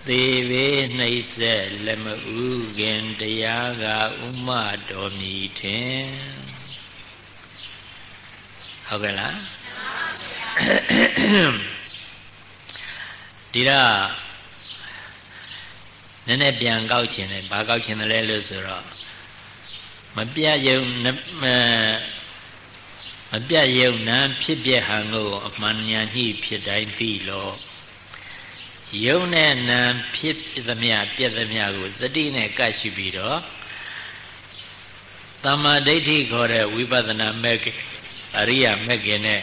သေဝေနှိမ့်ဆက်လက်မဥခင်တရားကဥမတော်မီထင်ဟုတ်ကဲ့လားဒီတော့နည်းနည်းပြန်ကောက်ချင်တယ်ဘာကောက်ချင်တယ်လဲလို့ဆိုတော့မပြတ်ယုံမပြတ်ယုံနာဖြစ်ပြဟံကိုအမှန်ညာညှိဖြစ်တိုင်းသိလို့ယုံနဲ့နာဖြစ်သမျှပြတ်သမျှကိုသတိနဲ့ကပ်ရှိပြီးတော့သမ္မာဒိဋ္ဌိခေါ်တဲ့ဝိပဿနာမဲ့အရိယာမဲ့ခင်နဲ့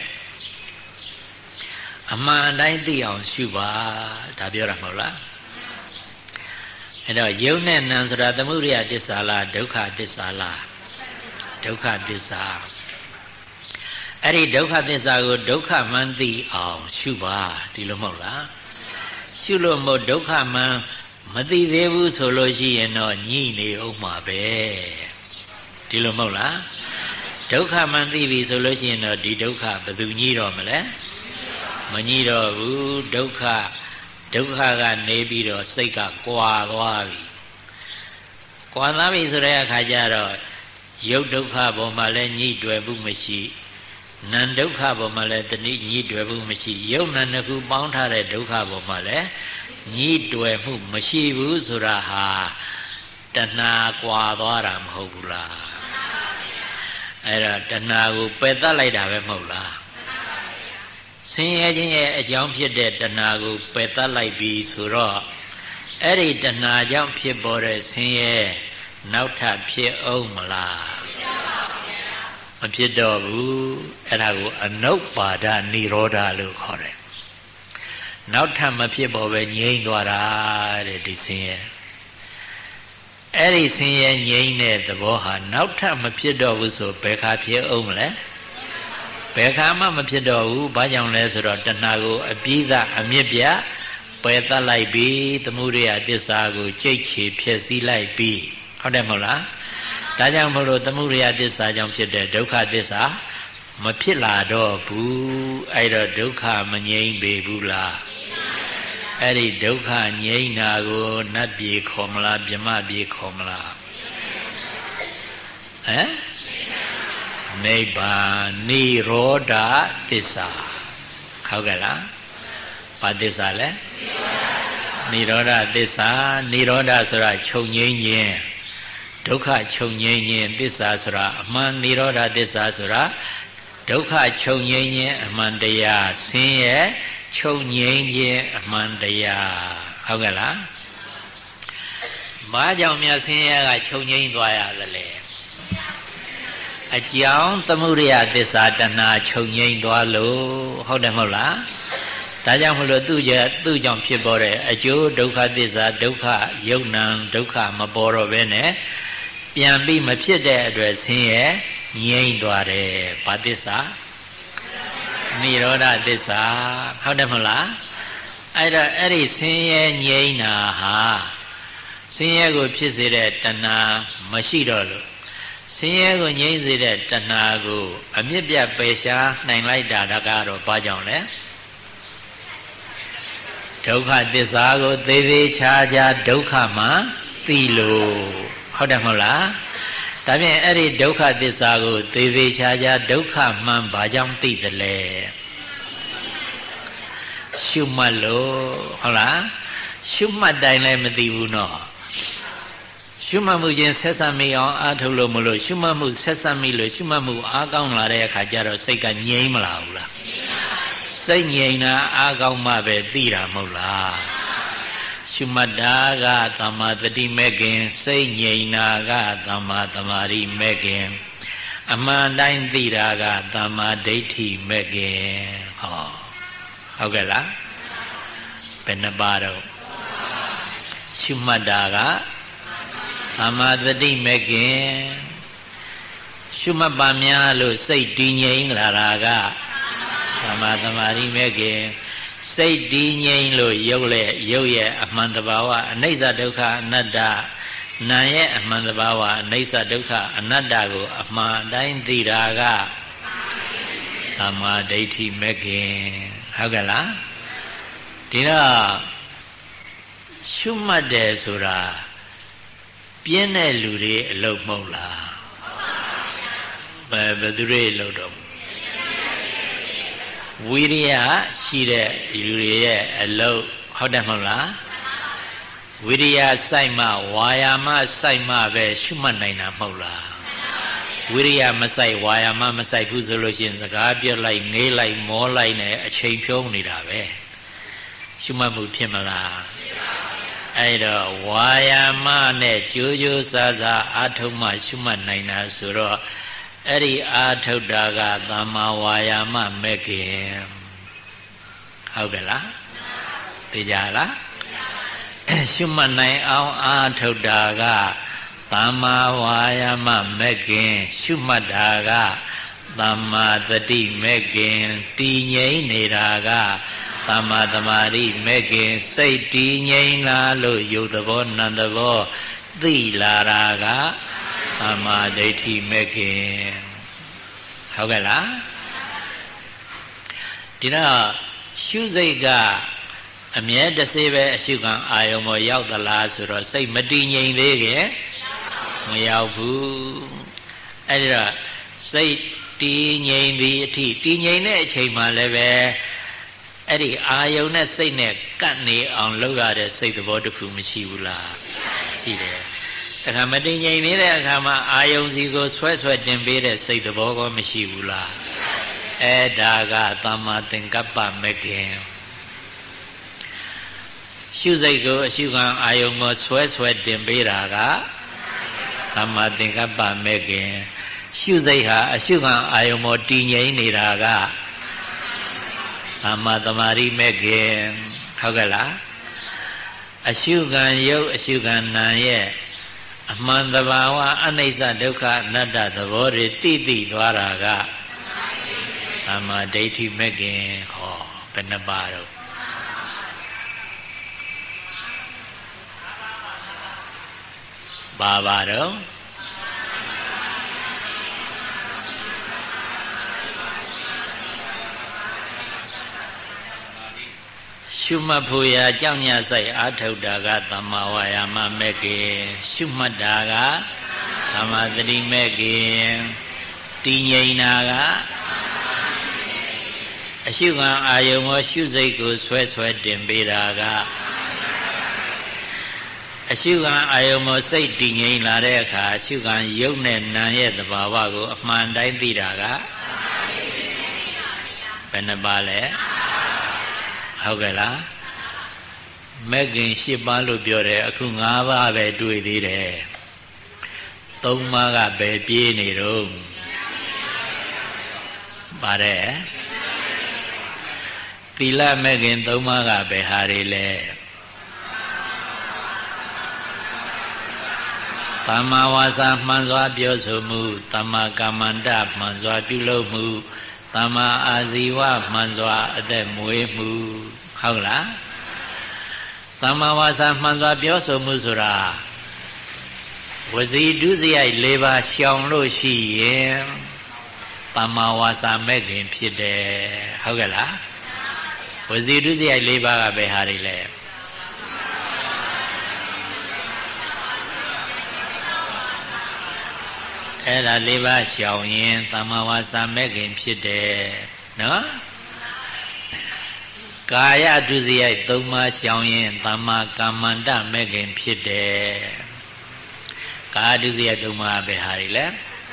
အမှန်တိုင်းသိအောင်ရှုပါဒါပြောတာမဟုတ်လားအဲ့တော့ယုံနဲ့နာဆိုတာသမုဒယသစ္စာလားဒုက္ခသစ္စာလားဒုက္ခသစ္စာအဲ့ဒီဒုက္ခသစ္စာကိုဒုက္ခမှန်သိအောင်ရှုပါဒီလိုမဟုတ်လားရှုလို့မို့ဒုက္ခမှန်မသိသေးဘူးဆိုလို့ရှိရင်တော့ညှိနေအောင်မှာပဲဒီလိုမဟုတ်လားဒုက္ခမှန်သိပြီဆိုလို့ရှိရင်တော့ဒီဒုက္ခဘယ်သူညှိတော့မလဲမညှိတော့ဘူးဒုက္ခကနေပြီးတော့စိတ်ကကွာသွားပြီကွာသွားပြီဆိုတဲ့အခါကျတော့ယုတ်ဒုက္ခပေါ်မှာလည်းညှိတွယ်မှုမရှိနံဒုက္ခပေါ်မှာလည်းတဏှိညှိတွယ်မှုမရှိယုတ်နံတစ်ခုပေါင်းထားတဲ့ဒုက္ခပေါ်မှာလည်းညှိတွယ်မှုမရှိဘူးဆိုတာဟာတဏှာကွာသွားတာမဟုတ်ဘူးလားအဲ့ဒါတဏှာကိုပယ်တတ်လိုက်တာပဲမဟုတ်လားဆင်းရဲခြင်းရဲ့အကြောင်းဖြစ်တဲ့တဏှာကိုပယ်တတ်လိုက်ပြီဆိုတော့အဲ့ဒီတဏှာကြောင့်ဖြစ်ပေါ်တဲ့ဆင်းရဲနောက်ထပ်ဖြစ်အောင်မလားမဖြစ်တော့ဘူးအဲ့ဒါကိုအနုပ္ပါဒနိရောဓလို့ခေါ်တယ်နောက်ထပ်မဖြစ်ပေါ်ပဲငြိမ့်သွားတာတဲ့ဒီဆင်းရဲအဲ့ဒီဆင်းရဲငြိမ့်တဲ့သဘောဟာနောက်ထပ်မဖြစ်တော့ဘူးဆိုဘယ်ခါဖြစ်အောင်မလဲဘယ်ခါမှမဖြစ်တော့ဘူးဘာကြောင့်လဲဆိုတော့တဏှာကိုအပြည့်အမြစ်ပြပယ်တတ်လိုက်ပြီသမုဒယသစ္စာကိုကြိတ်ချေဖျက်ဆီးလိုက်ပြီဟုတ်တယ်မဟုတ်လားဒါကြောင့်မလို့သမုဒယသစ္စာကြောင့်ဖြစ်တဲ့ဒုက္ခသစ္စာမဖြစ်လာတော့ဘူးအဲ့တော့ဒုက္ခမငြိမ့်ပေဘူးလားအဲ့ဒီဒုက္ခငြိမ့်တာကိုနတ်ပြည်ခေါ်မလားမြမပြည်ခေါ်မလားဟမ်နိဗ္ဗာန်နိရောဓသစ္စာဟုတ်ကဲ့လားဘာသစ္စာလဲနိရောဓသစ္စာနိရောဓဆိုတာချုပ်ငြိမ်းခြင်းဒုက္ခချုပ်ငြိမ်းခြင်းသစ္စာဆိုတာအမှန်နိရောဓသစ္စာဆိုတာဒုက္ခချုပ်ငြိမ်းခြင်းအမှန်တရားဆင်းရဲချုပ်ငြိမ်းခြင်းအမှန်တရားဟုတ်ကဲ့လားဘာကြောင့်များဆင်းရဲကချုပ်ငြိမ်းသွားရသလဲအကြောင်းသမုဒယသစ္စာတဏှာချုပ်ငြိမ်းသွားလို့ဟုတ်တယ်မဟုတ်လားဒါကြောင့်မလို့သူ့ကြောင့်ဖြစ်ပေါ်တဲ့အကျိုးဒုက္ခသစ္စာဒုက္ခယုတ်နံဒုက္ခမပေါ်တော့ဘဲနဲ့ပြန်ပြီးမဖြစ်တဲ့အတွက်ဆင်းရဲငြိမ်းသွားတယ်ဘာသစ္စာနိရောဓသစ္စာဟုတ်တယ်မဟုတ်လားအဲ့တော့အဲ့ဒီဆင်းရဲငြိမ်းတာဟာဆင်းရဲကိုဖြစ်စေတဲ့တဏှာမရှိတော့လို့ဆင်းရဲကိုငြိမ်းစေတဲ့တဏှာကိုအမြင့်ပြတ်ပယ်ရှားနိုင်လိုက်တာကတော့ဘာကြောင့်လဲဒုက္ခသစ္စာကိုသေသေးချာချာဒုက္ခမှသိလို့ဟုတ်တယ်မဟုတ်လားဒါဖြင့်အဲ့ဒီဒုက္ခသစ္စာကိုသေသေးချာချာဒုက္ခမှန်ဘာကြောင့်သိသလဲရှုမှတ်လို့ဟုတ်လားရှုမှတ်တိုင်းလည်းမသိဘူးနော်ရှုမှတ်မှုချင်းဆက်ဆံမိအောင်အားထုတ်လို့မလို့ရှုမှတ်မှုဆက်ဆံမိလို့ရှုမှတ်မှုအားကောင်းလာတဲ့အခါကျတော့စိတ်ကငြိမ်းမလာဘူးလားစိတ်ငြိမ်တာအားကောင်းမှပဲသိတာမဟုတ်လားရှုမှတ်တာကသမ္မာတတိမဲ့ခင်စိတ်ငြိမ်တာကသမ္မာသမာဓိမဲ့ခင်အမှန်တိုင်းသိတာကသမ္မာဒိဋ္ဌိမဲ့ခင်ဟောဟုတ်ကဲ့လားဘယ်နှပါတော့ရှုမှတ်တာကသမ္မာတတိမဲ့ခင်ရှုမှတ်ပါများလို့စိတ်တည်ငြိမ်လာတာကသမ္မာသမာဓိမဲ့ခင်စိတ်တည်ငြိမ်လို့ရုပ်ရဲ့အမှန်တဘာဝအနိစ္စဒုက္ခအနတ္တနာရဲ့အမှန်တဘာဝအနိစ္စဒုက္ခအနတ္တကိုအမှန်တိုင်းသိတာကသမ္မာဒိဋ္ဌိမဲ့ခင်ဟုတ်ကဲ့လားဒီတော့ရှုမှတ်တယ်ဆိုတာပြင်းတဲ့လူတွေအလုပ်မဟုတ်လားဘယ်သူတွေလုပ်တော့ဝိရိယရှိတဲ့လူတွေရဲ့အလုပ်ဟုတ်တယ်မဟုတ်လားဝိရိယစိုက်မှဝါယာမစိုက်မှပဲရှုမှတ်နိုင်တာမဟုတ်လားဝိရိယမစိုက်ဝါယာမမစိုက်ဘူးဆိုလို့ရှိရင်စကားပြောလိုက်ငေးလိုက်မောလိုက်နဲ့အချိန်ဖြုံးနေတာပဲရှုမှတ်မှုဖြစ်မလားအဲ့တော့ဝါယာမနဲ့ကြိုးကြိုးစားစားအာထုံမှရှုမှတ်နိုင်တာဆိုတော့အဲ့ဒီအာထုတာကသမ္မာဝါယာမမဲ့ခင်ဟုတ်ကဲ့လားသိကြလားရှုမှတ်နိုင်အောင်အာထုတာကသမ္မာဝါယာမမဲ့ခင်ရှုမှတ်တာကသမ္မာတတိမဲ့ခင်တည်ငြိမ်နေတာကသမ္မာသမာဓိမဲ့ခင်စိတ်တည်ငြိမ်လာလို့ယုတ်သဘောနံသဘောသိလာတာကသမ္မာဒိဋ္ဌိမဲ့ခင်ဟုတ်ကဲ့လားဒီတော့ရှုစိတ်ကအမြဲတစေပဲအရှုခံအာယုံပေါ်ရောက်သလားဆိုတော့စိတ်မတည်ငြိမ်သေးခင်မရောက်ဘူးအဲ့ဒီတော့စိတ်တည်ငြိမ်သည်အထိတည်ငြိမ်တဲ့အချိန်မှလည်းပဲအဲ့ဒီအာယုံနဲ့စိတ်နဲ့ကပ်နေအောင်လုပ်ရတဲ့စိတ်သဘောတစ်ခုမရှိဘူးလားရှိတယ်တခါမတည်ငြိမ်နေတဲ့အခါမှာအာယုံစီကိုဆွဲတင်ပေးတဲ့စိတ်သဘောကောမရှိဘူးလားအဲ့ဒါကသမ္မာသင်္ကပ္ပမဂ္ဂင်ရှုစိတ်ကိုအရှုခံအာယုံကိုဆွဲတင်ပေးတာကသမ္မာသင်္ကပ္ပမဂ္ဂင်ရှုစိတ်ဟာအရှုခံအာယုံပေါ်တည်ငြိမ်နေတာကသမ္မာသမာဓိမဂ္ဂင်ဟုတ်ကဲ့လားအရှုခံယုတ်အရှုခံနာရဲ့အမှန်တဘာဝအနိစ္စဒုက္ခအနတ္တသဘောတွေသိသွားတာကသမ္မာဒိဋ္ဌိမဂ္ဂင်ဟောဘယ်နှပါတော့ပါတော့ရှုမှတ်ဖို့ရာကြောင့်ညဆိုင်အာထုတ်တာကသမ္မာဝါယာမမဲ့ခင်ရှုမှတ်တာကသမ္မာသတိမဲ့ခင်တည်ငြိမ်တာကအရှုခံအာယုံကိုရှုစိတ်ကိုဆွဲတင်ပေးတာကအရှုခံအာယုံကိုစိတ်တည်ငြိမ်လာတဲ့အခါအရှုခံယုတ်နဲ့နာရဲ့သဘာဝကိုအမှန်တိုင်းသိတာကဘယ်နှပါလဲဟုတ်ကဲ့လားမဂ္ဂင်၈ပါးလို့ပြောတယ်အခု၅ပါးပဲတွေ့သေးတယ်၃ပါးကပဲပြေးနေတော့ပါတယ်သီလမဂ္ဂင်၃ပါးကပဲဟာတွေလဲသမ္မာဝါစာမှန်စွာပြောဆိုမှုသမ္မာကမ္မန္တမှန်စွာပြုလုပ်မှုသမ္မာအာဇီဝမှန်စွာအသက်မွေးမှုဟုတ်လားသမ္မာဝါစာမှန်စွာပြောဆိုမှုဆိုတာဝစီဒုစရိုက်၄ပါးရှောင်လို့ရှိရင်သမ္မာဝါစာမဲ့ခင်ဖြစ်တယ်ဟုတ်ကဲ့လားဝစီဒုစရိုက်၄ပါးကဘယ်ဟာတွေလဲအဲ့ဒါ၄ပါးရှောင်ရင်သမ္မာဝါစာမဲ့ခင်ဖြစ်တယ်နော်ကာယဒုစရိုက်၃ပါးရှောင်ရင်သမ္မာကမ္မန္တမဲ့ခင်ဖြစ်တယ်ကာယဒုစရိုက်၃ပါးပဲဟာတွေလဲ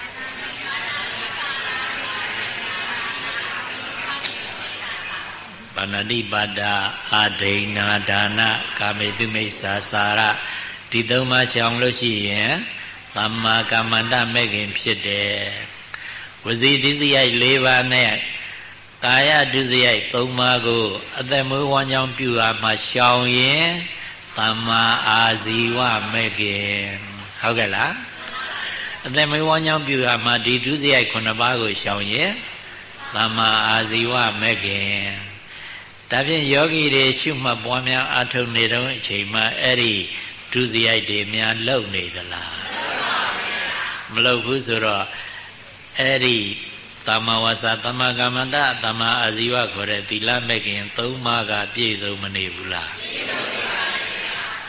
ပါဏာတိပါဒအာဒိဏဒါနကာမေတုမိစ္ဆာစာရဒီ၃ပါးရှောင်လို့ရှိရင်သမ္မာကမ္မန္တမဲ့ခင်ဖြစ်တယ်ဝစီဒုစရိုက်၄ပါးနဲ့ကာယဒုစရိုက်၃ပါးကိုအသက်မွေးဝမ်းကြောင်းပြုရမှရှောင်ရင်သမ္မာအာဇီဝမဲ့ခင်ဟုတ်ကဲ့လားအသက်မွေးဝမ်းကြောင်းပြုရမှဒီဒုစရိုက်9ပါးကိုရှောင်ရင်သမ္မာအာဇီဝမဲ့ခင်ဒါဖြင့်ယောဂီတွေရှုမှတ်ပွားများအားထုတ်နေတဲ့အချိန်မှာအဲ့ဒီဒုစရိုက်တွေများလုံနေသလားမလုံဘူးဆိုတော့အဲ့ဒီသမ္မာဝါစာသမ္မာကမ္မန္တသမ္မာအာဇီဝခေါ်တဲ့သီလမဲ့ခင်၃ပါးကပြည့်စုံမနေဘူးလား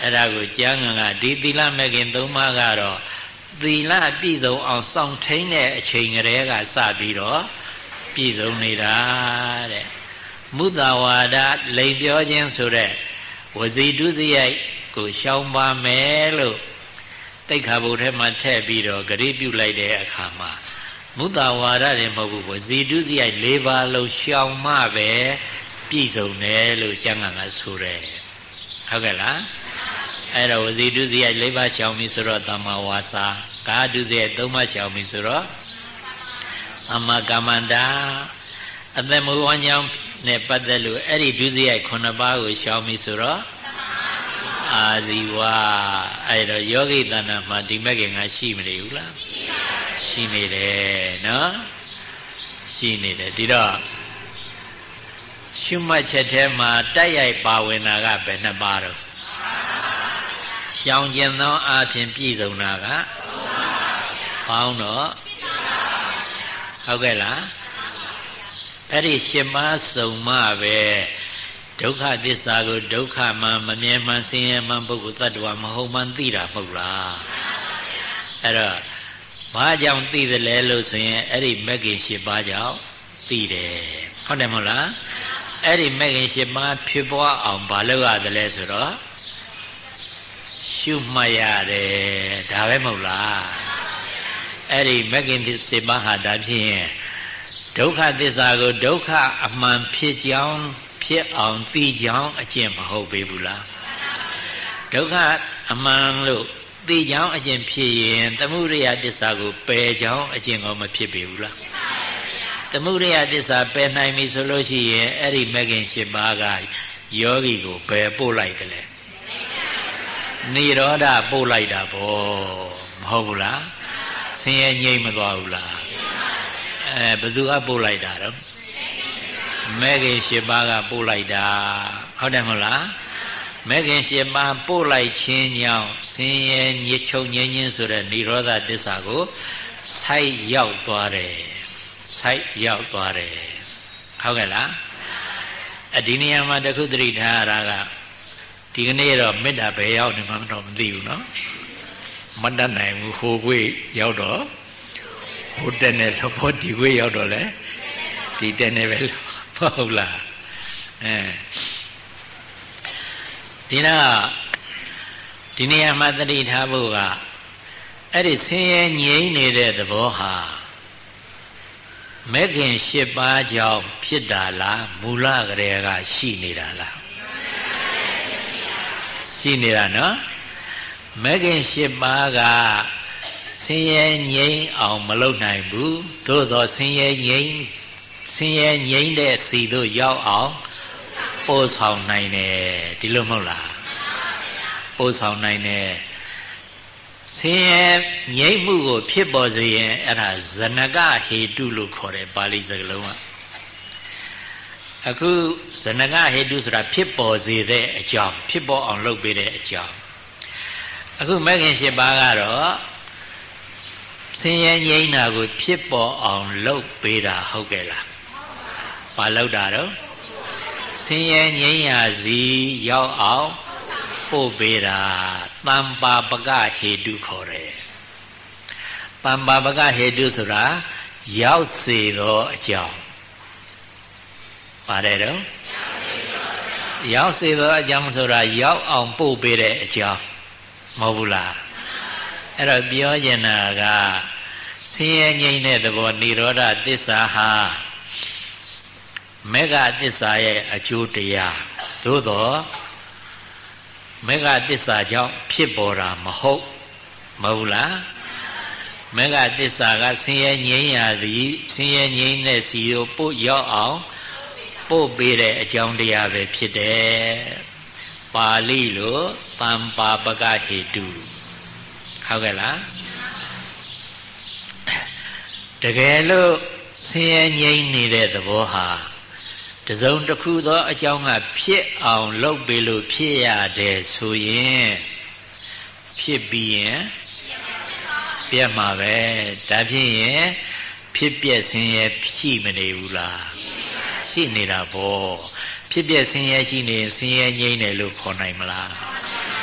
အဲ့ဒါကိုကျမ်းဂန်ကဒီသီလမဲ့ခင်၃ပါးကတော့သီလပြည့်စုံအောင်စောင့်ထိန်တဲ့အချိန်ကလေးကစပြီးတော့ပြည့်စုံနေတာတဲ့မုသဝါဒလိမ်ပြောခြင်းဆိုတဲ့ဝစီဒုစရိုက်ကိုရှောင်ပါမယ်လို့တိက္ခာပုဒ်ထဲမှာထည့်ပြီးတော့ဂရုပြုလိုက်တဲ့အခါမှာမုသဝါဒတွေမဟုတ်ဘူးဝစီဒုစရိုက်၄ပါးလုံးရှောင်မှပဲပြည့်စုံတယ်လို့ကျမ်းဂန်ကဆိုတယ်ဟုတ်ကဲ့လားအဲ့တော့ဝစီဒုစရိုက်၄ပါးရှောင်ပြီဆိုတော့သမ္မာဝါစာကာဒုစရိုက်၃ပါးရှောင်ပြီဆိုတော့သမ္မာကမ္မန္တာအသက်မွေးဝမ်းကြောင်းနဲ့ပတ်သက်လို့အဲ့ဒီဒုစရိုက်9ပါးကိုရှောင်ပြီဆိုတော့အာဇီဝအဲ့တော့ယောဂိတဏ္ဍာမှာဒီမဲ့ခင်ကရှိမနေဘူးလားရှိနေတယ်နော်ရှိနေတယ်ဒီတော့ရှုမှတ်ချက်ထဲမှာတိုက်ရိုက်ပါဝင်တာကဘယ်နှပါတော့ရှောင်ကျင်သောအဖြစ်ပြည့်စုံတာကပေါင်းတော့ဟုတ်ကဲ့လားအဲ့ဒီရှင်ပါးစုံမှပဲဒုက္ခသစ္စာကိုဒုက္ခမှမမြဲမှဆင်းရဲမှပုဂ္ဂိုလ်တ attva မဟုတ်မှသိတာမဟုတ်လားအဲ့တော့ဘာကြောင့်သိတယ်လဲလို့ဆိုရင်အဲ့ဒီမဂ္ဂင်၈ပါးကြောင့်သိတယ်ဟုတ်တယ်မဟုတ်လားအဲ့ဒီမဂ္ဂင်၈ပါးဖြစ်ပွားအောင်ဘာလုပ်ရတယ်လဲဆိုတော့ရှုမှတ်ရတယ်ဒါပဲမဟုတ်လားအဲ့ဒီမဂ္ဂင်၈ပါးဟာဒါဖြစ်ရင်ဒုက္ခသစ္စာကိုဒုက္ခအမှန်ဖြစ်ကြောင်းဖြစ်အောင်သိကြောင်းအကျင့်မဟုတ်ပေဘူးလားဒုက္ခအမှန်လို့သိကြောင်းအကျင့်ဖြစ်ရင်သမုဒယသစ္စာကိုပယ်ကြောင်းအကျင့်ကောမဖြစ်ပေဘူးလားသမုဒယသစ္စာပယ်နိုင်ပြီဆိုလို့ရှိရင်အဲ့ဒီမဂ္ဂင်၈ပါးကယောဂီကိုပယ်ပို့လိုက်တယ်လေနိရောဓပို့လိုက်တာဗောမဟုတ်ဘူးလားဆင်းရဲငြိမ်းမသွားဘူးလားဘယ်သူကပို့လိုက်တာတော့မဂ္ဂင်၈ပါးကပို့လိုက်တာဟုတ်တယ်မဟုတ်လားမဂ္ဂင်၈ပါးပို့လိုက်ခြင်းကြောင့်ဆင်းရဲညစ်ချုပ်ငြိမ်းခြင်းဆိုတဲ့និရောဓသစ္စာကိုဆိုက်ရောက်သွားတယ်ဆိုက်ရောက်သွားတယ်ဟုတ်ကဲ့လားဒီနေရာမှာတခုသတိထားရတာကဒီကနေ့တော့မေတ္တာပဲရောက်နေမှမတော့မသိဘူးနော်မတတ်နိုင်ဘူးဟိုကွေးရောက်တော့ဟိုတက်နေလို့ဖို့ဒီကွေးရောက်တော့လေဒီတက်နေပဲဟုတ်လားဒီတော့ဒီနေရာမှာသတိထားဖို့ကအဲ့ဒီဆင်းရဲငြိမ်းနေတဲ့သဘောဟာမဂ္ဂင်၈ပါးကြောင့်ဖြစ်တာလားမူလကတည်းကရှိနေတာလားရှိနေတာနော်မဂ္ဂင်၈ပါးကဆင်းရဲငြိမ်းအောင်မလုပ်နိုင်ဘူးသို့သောဆင်းရဲငြိမ်းတဲ့စီတို့ရောက်အောင်ပို့ဆောင်နိုင်တယ်ဒီလိုမဟုတ်လားပို့ဆောင်နိုင်တယ်ဆင်းရဲငြိမ်းမှုကိုဖြစ်ပေါ်စေရင်အဲ့ဒါဇနကဟေတုလို့ခေါ်တယ်ပါဠိစကားလုံးကအခုဇနကဟေတုဆိုတာဖြစ်ပေါ်စေတဲ့အကြောင်းဖြစ်ပေါ်အောင်လုပ်ပေးတဲ့အကြောင်းအခုမဂ္ဂင်၈ပါးကတော့ဆင်းရဲငြိမ်းတာကိုဖြစ်ပေါ်အောင်လုပ်ပေးတာဟုတ်ကဲ့လားဘာလုပ်တာတော့ဆင်းရဲငြိမ်းရာစီရောက်အောင်ပို့ပေးတာတမ္ပါပကဟေတုခေါ်တယ်တမ္ပါပကဟေတုဆိုတာရောက်စေသောအကြောင်းပါတယ်တော့ရောက်စေသောအကြောင်းဆိုတာရောက်အောင်ပို့ပေးတဲ့အကြောင်းမဟုတ်ဘူးလားအဲ့တော့ပြောချင်တာကဆင်းရဲငြိမ်းတဲ့သဘောនិရောဓသစ္စာဟာမေဃသစ္စာရဲ့အကျိုးတရားသို့သောမေဃသစ္စာကြောင့်ဖြစ်ပေါ်တာမဟုတ်လားမေဃသစ္စာကဆင်းရဲငြိမ်းရာသည်ဆင်းရဲငြိမ်းတဲ့စီကိုပို့ရောက်အောင်ပို့ပေးတဲ့အကြောင်းတရားပဲဖြစ်တယ်ပါဠိလိုတမ္ပါပကဟေတုဟုတ်ကဲ့လားတကယ်လို့ဆင်းရဲငြိမ်းနေတဲ့သဘောဟာတစုံတစ်ခုသောအကြောင်းကဖြစ်အောင်လုပ်ပေးလို့ဖြစ်ရတယ်ဆိုရင်ဖြစ်ပြီးရင်ပြတ်မှာပဲဒါဖြစ်ရင်ဖြစ်ပြက်ဆင်းရဲရှိမနေဘူးလားရှိနေတာပေါ့ဖြစ်ပြက်ဆင်းရဲရှိနေရင်ဆင်းရဲငြိမ်းတယ်လို့ခေါ်နိုင်မလား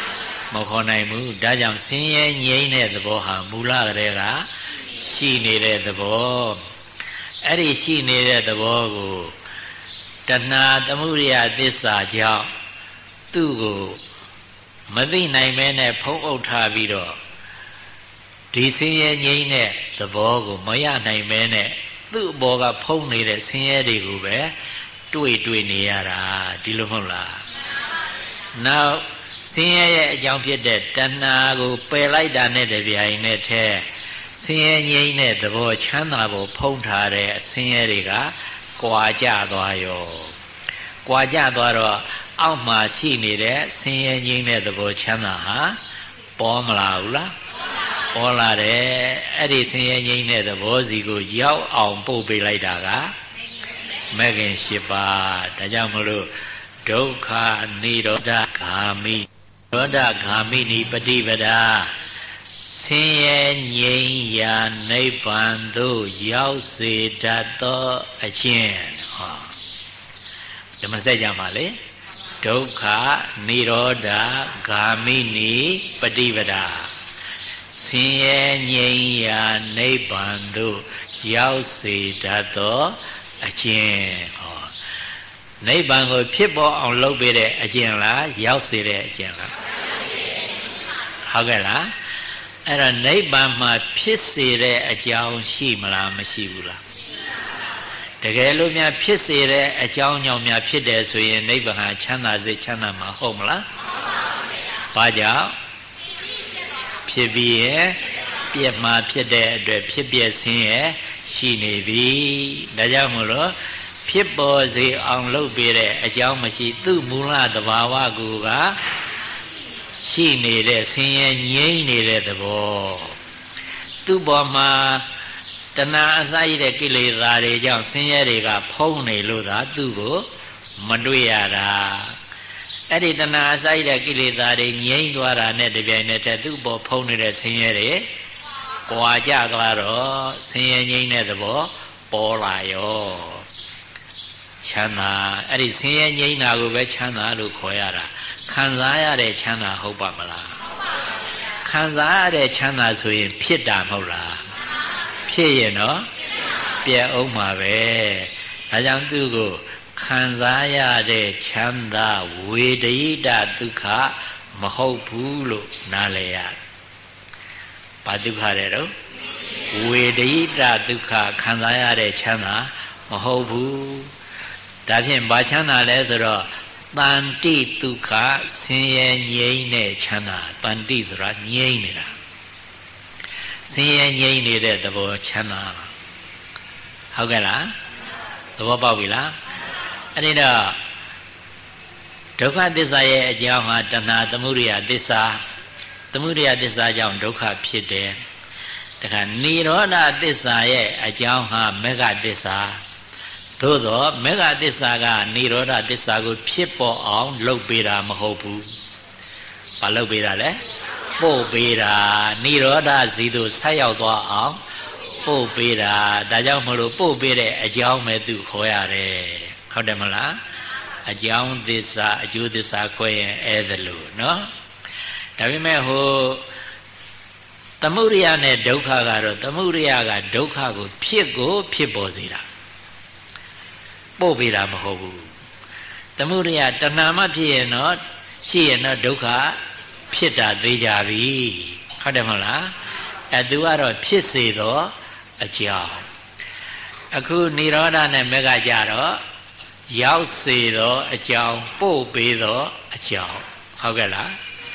မခေါ်နိုင်ဘူးဒါကြောင့်ဆင်းရဲငြိမ်းတဲ့သဘောဟာမူလကတည်းကရှိနေတဲ့သဘောအဲ့ဒီရှိနေတဲ့သဘောကိုတဏှာသမုဒယသစ္စာကြောင့်သူ့ကိုမသိနိုင်မဲနဲ့ဖုံးအုပ်ထားပြီးတော့ဒီဆင်းရဲငြိမ်းတဲ့သဘောကိုမရနိုင်မဲနဲ့သူ့အပေါ်ကဖုံးနေတဲ့ဆင်းရဲတွေကိုပဲတွေ့နေရတာဒီလိုမဟုတ်လားနောက်ဆင်းရဲရဲ့အကြောင်းဖြစ်တဲ့တဏှာကိုပယ်လိုက်တာနဲ့တပြိုင်နက်တည်းဆင်းရဲငြိမ်းတဲ့သဘောချမ်းသာဖို့ဖုံးထားတဲ့အဆင်းရဲတွေကကွာကျသွားရောကွာကျသွားတော့အောက်မှာရှိနေတဲ့ဆင်းရဲငြိမ်းတဲ့သဘောချမ်းသာဟာပေါ်မလာဘူးလားပေါ်လာတယ်အဲ့ဒီဆင်းရဲငြိမ်းတဲ့သဘောစီကိုရောက်အောင်ပို့ပေးလိုက်တာကမဂ္ဂင်၈ပါးဒါကြောင့်မလို့ဒုက္ခនិရောဓဂာမိရောဓဂာမိနိပฏิပဒါဆင်းရဲငြိမ်းရာနိဗ္ဗာန်သို့ရောက်စေတတ်သောအကျင့်ဟောဓမ္မစကြာမှာလေဒုက္ခនិရောဓဂာမိနိပฏิပဒါဆင်းရဲငြိမ်းရာနိဗ္ဗာန်သို့ရောက်စေတတ်သောအကျင့်ဟောနိဗ္ဗာန်ကိုဖြစ်ပေါ်အောင်လုပ်ပေးတဲ့အကျင့်လားရောက်စေတဲ့အကျင့်လားဟုတ်ကဲ့လားအဲ့တော့နိဗ္ဗာန်မှာဖြစ်စေတဲ့အကြောင်းရှိမလားမရှိဘူးလားတကယ်လို့များဖြစ်စေတဲ့အကြောင်းကြောင့်များဖြစ်တယ်ဆိုရင်နိဗ္ဗာန်ဟာချမ်းသာစေချမ်းသာမှာဟုတ်မလားဘာကြောင့်ဖြစ်ပြီးရဲ့ပြက်မှာဖြစ်တဲ့အတွက်ဖြစ်ပြဆင်းရဲရှိနေပြီဒါကြောင့်မို့လို့ဖြစ်ပေါ်စေအောင်လုပ်ပေးတဲ့အကြောင်းမရှိသူ့မူလသဘာဝကိုကရှိနေတဲ့ဆင်းရဲငြိမ်းနေတဲ့သဘောသူ့ပေါ်မှာတဏှာအစာရတဲ့ကိလေသာတွေကြောင့်ဆင်းရဲတွေကဖုံးနေလို့သာသူ့ကိုမတွေ့ရတာအဲ့ဒီတဏှာအစာရတဲ့ကိလေသာတွေငြိမ်းသွားတာနဲ့တပြိုင်နက်တည်းသူ့ပေါ်ဖုံးနေတဲ့ဆင်းရဲတွေကွာကြသွားတော့ဆင်းရဲငြိမ်းတဲ့သဘောပေါ်လာရောချမ်းသာအဲ့ဒီဆင်းရဲငြိမ်းတာကိုပဲချမ်းသာလို့ခေါ်ရတာခံစားရတဲ့ချမ်းသာဟုတ်ပါမလားခံစားရတဲ့ချမ်းသာဆိုရင်ဖြစ်တာမဟုတ်လားဖြစ်ရင်တော့ပြည့်အောင်မှာပဲဒါကြောင့်သူ့ကိုခံစားရတဲ့ချမ်းသာဝေဒိတဒုက္ခမဟုတ်ဘူးလို့နားလည်ရဘာဒုက္ခလဲတော့ဝေဒိတဒုက္ခခံစားရတဲ့ချမ်းသာမဟုတ်ဘူးဒါဖြင့်ဘာချမ်းသာလဲဆိုတော့တန်တိဒုက္ခဆင်းရဲငြိမ်းတဲ့ချမ်းသာတန်တိဆိုတာငြိမ်းနေတာဆင်းရဲငြိမ်းနေတဲ့သဘောချမ်းသာဟုတ်ကဲ့လားသဘောပေါက်ပြီလားအဲ့ဒီတော့ဒုက္ခသစ္စာရဲ့အကြောင်းဟာတဏှာသမုဒယသစ္စာသမုဒယသစ္စာကြောင့်ဒုက္ခဖြစ်တယ်တခါនិရောဓသစ္စာရဲ့အကြောင်းဟာမေဃသစ္စာသို့သောမေဃသစ္စာကនិရောဓသစ္စာကိုဖြစ်ပေါ်အောင်လုပ်ပေးတာမဟုတ်ဘူးဘာလုပ်ပေးတာလဲပို့ပေးတာនិရောဓစီသို့ဆက်ရောက်သွားအောင်ပို့ပေးတာဒါကြောင့်မလို့ပို့ပေးတဲ့အကြောင်းပဲသူခေါ်ရတယ်ဟုတ်တယ်မလားအကြောင်းသစ္စာအကျိုးသစ္စာခွဲရင်အဲ့ဒါလို့နော်ဒါပေမဲ့ဟိုသမုဒယနဲ့ဒုက္ခကတော့သမုဒယကဒုက္ခကိုဖြစ်ပေါ်စေတာပို့ပေးတာမဟုတ်ဘူးသမုဒယတဏှာမှဖြစ်ရင်တော့ရှိရင်တော့ဒုက္ခဖြစ်တာသိကြပြီဟုတ်တယ်မဟုတ်လားအဲသူကတော့ဖြစ်စေတော့အကြောင်းအခုនិရောဓနဲ့မေဃကြတော့ရောက်စေတော့အကြောင်းပို့ပေးတော့အကြောင်းဟုတ်ကဲ့လား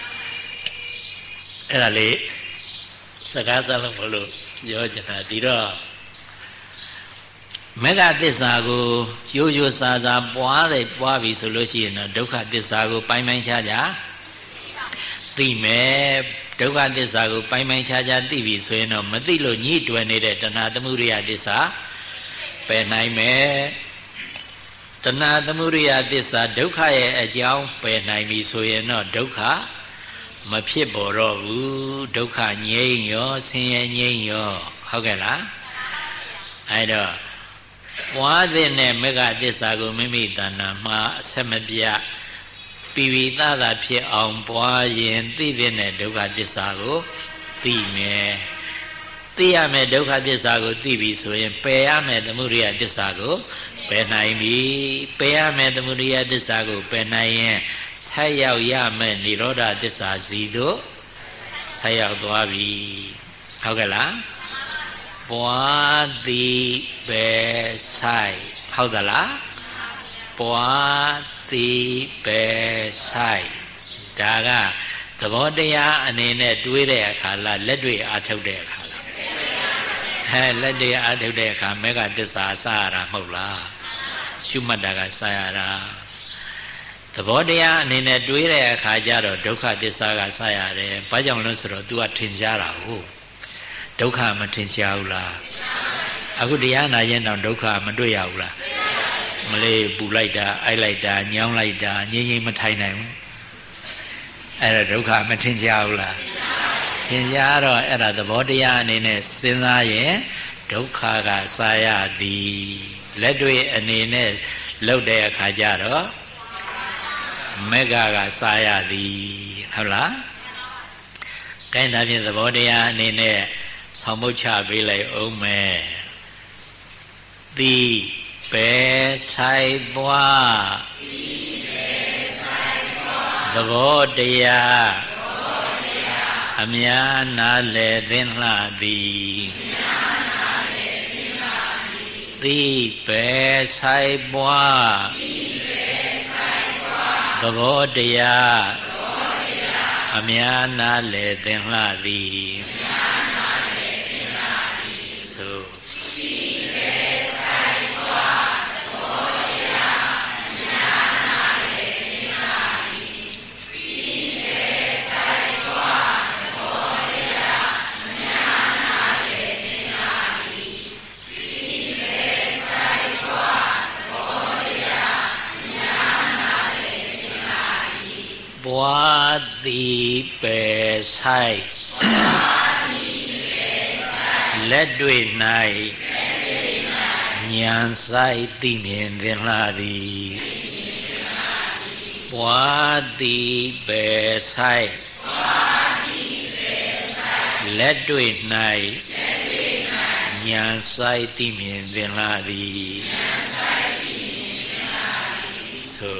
အဲ့ဒါလေးစကားစလုံးမလို့ပြောချင်တာဒီတော့မေဃသစ္စာကိုရိုးရိုးစားစားပွားပြီဆိုလို့ရှိရင်တော့ဒုက္ခသစ္စာကိုပိုင်းပိုင်းခြားခြားသိမယ်ဒုက္ခသစ္စာကိုပိုင်းပိုင်းခြားခြားသိပြီဆိုရင်တော့မသိလို့ညှိတွယ်နေတဲ့တဏှာသမုဒယသစ္စာပယ်နိုင်မယ်တဏှာသမုဒယသစ္စာဒုက္ခရဲ့အကြောင်းပယ်နိုင်ပြီဆိုရင်တော့ဒုက္ခမဖြစ်ပေါ်တော့ဘူးဒုက္ခငြိမ်းရောဆင်းရဲငြိမ်းရောဟုတ်ကဲ့လားအဲ့တော့ပွားတဲ့မေဃသစ္စာကိုမိမိတဏ္ဍာမှာအဆက်မပြတ်ပိဝိသသာဖြစ်အောင်ပွားရင်သိတဲ့ဒုက္ခသစ္စာကိုသိမယ်သိရမယ်ဒုက္ခသစ္စာကိုသိပြီဆိုရင်ပယ်ရမယ်သမုဒယသစ္စာကိုပယ်နိုင်ပြီပယ်ရမယ်သမုဒယသစ္စာကိုပယ်နိုင်ရင်ဆက်ရောက်ရမယ်និရောဓသစ္စာစီတို့ဆက်ရောက်သွားပြီဟုတ်ကဲ့လားပွားသည်ပယ်ဆိုင်ဟုတ်သလားပွားသည်ပယ်ဆိုင်ဒါကသဘောတရားအနေနဲ့တွေးတဲ့အခါလားလက်တွေ့အားထုတ်တဲ့အခါလားလက်တွေ့အားထုတ်တဲ့အခါမေဃသစ္စာစရတာမဟုတ်လားရှုမှတ်တာကစရတာသဘောတရားအနေနဲ့တွေးတဲ့အခါကျတော့ဒုက္ခသစ္စာကစရတယ်ဘာကြောင့်လဲဆိုတော့ तू ကထင်ရှားတာဟုတ်ဒုက္ခမထင်ရှားဘူးလားအခုတရားနာရင်တော့ဒုက္ခမတွေ့ရဘူးလားမလေးပူလိုက်တာအိုက်လိုက်တာညောင်းလိုက်တာငြိမ်ငြိမ်မထိုင်နိုင်ဘူးအဲ့ဒါဒုက္ခမထင်ရှားဘူးလားထင်ရှားတော့အဲ့ဒါသဘောတရားအနေနဲ့စဉ်းစားရင်ဒုက္ခကစာရသည်လက်တွေ့အနေနဲ့လုပ်တဲ့အခါကျတော့မေဃကစာရသည်ဟုတ်လားကဲဒါဖြင့်သဘောတရားအနေနဲ့ဆောင်မုတ်ချပေးလိုက်အောင်မယ်သည်ပယ်ဆိုင်ပွားသဘောတရားအများနာလေသင်လှသည်သည်ပယ်ဆိုင်ပွားသဘောတရားအများနာလေသင်လှသည်ပွားသည်ပယ်ဆိုင်လက်တွေ့၌ဉာဏ်ဆိုင်သိမြင်သင်လှသည်ပွားသည်ပယ်ဆိုင်လက်တွေ့၌ဉာဏ်ဆိုင်သိမြင်သင်လှသည်ဆို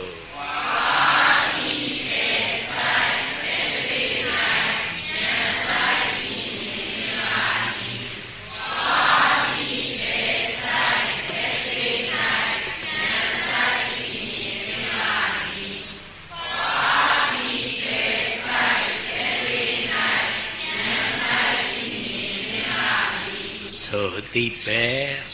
တိပဲ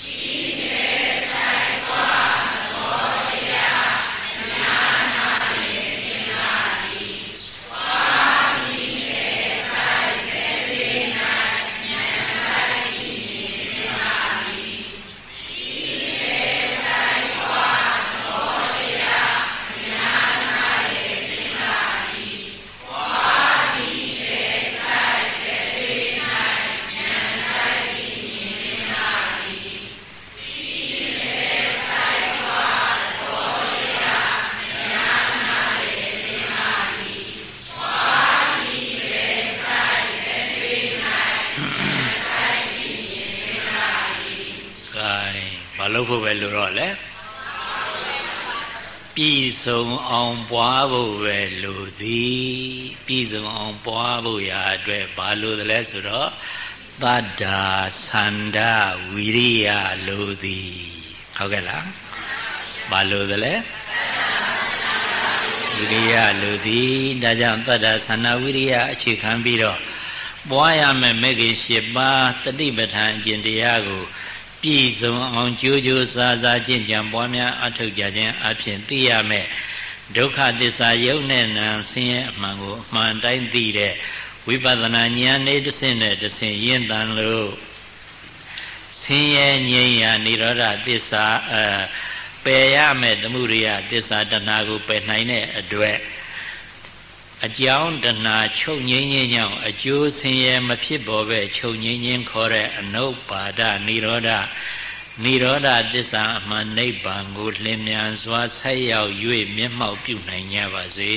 လုပ်ဖို့ပဲလိုတော့လေပြည့်စုံအောင်ပွားဖို့ပဲလိုသည်ပြည့်စုံအောင်ပွားဖို့ရာအတွက်ဘာလိုသလဲဆိုတော့သတ္တာသန္တာဝိရိယလိုသည်ဟုတ်ကဲ့လားဘာလိုသလဲဝိရိယလိုသည်ဒါကြောင့်သတ္တာသန္တာဝိရိယအခြေခံပြီးတော့ပွားရမယ်မဂ္ဂင်၈ပါးတတိပဋ္ဌာန်အကျင့်တရားကိုပြည့်စုံအောင်ကြိုးကြိုးစားစားကျင့်ကြံပွားများအထောက်ကြခြင်းအဖြစ်သိရမယ်ဒုက္ခသစ္စာယုတ်နဲ့နံဆင်းရဲအမှန်ကိုအမှန်တိုင်းသိတဲ့ဝိပဿနာဉာဏ်နဲ့တစ်ဆင့်နဲ့တစ်ဆင့်ရင့်တန်လို့ဆင်းရဲငြိမ်းရာនិရောဓသစ္စာပယ်ရမယ်သမုဒယသစ္စာတဏှာကိုပယ်နိုင်တဲ့အတွက်အကြောင်းတဏှာချုပ်ငြိမ်းခြင်းကြောင့်အကျိုးဆင်းရဲမဖြစ်ပေါ်ပဲချုပ်ငြိမ်းခြင်းခေါ်တဲ့အနုပါဒនិရောဓနိရောဓသစ္စာအမှန်နိဗ္ဗာန်ကိုလင်းမြန်စွာဆက်ရောက်၍မျက်မှောက်ပြုနိုင်ကြပါစေ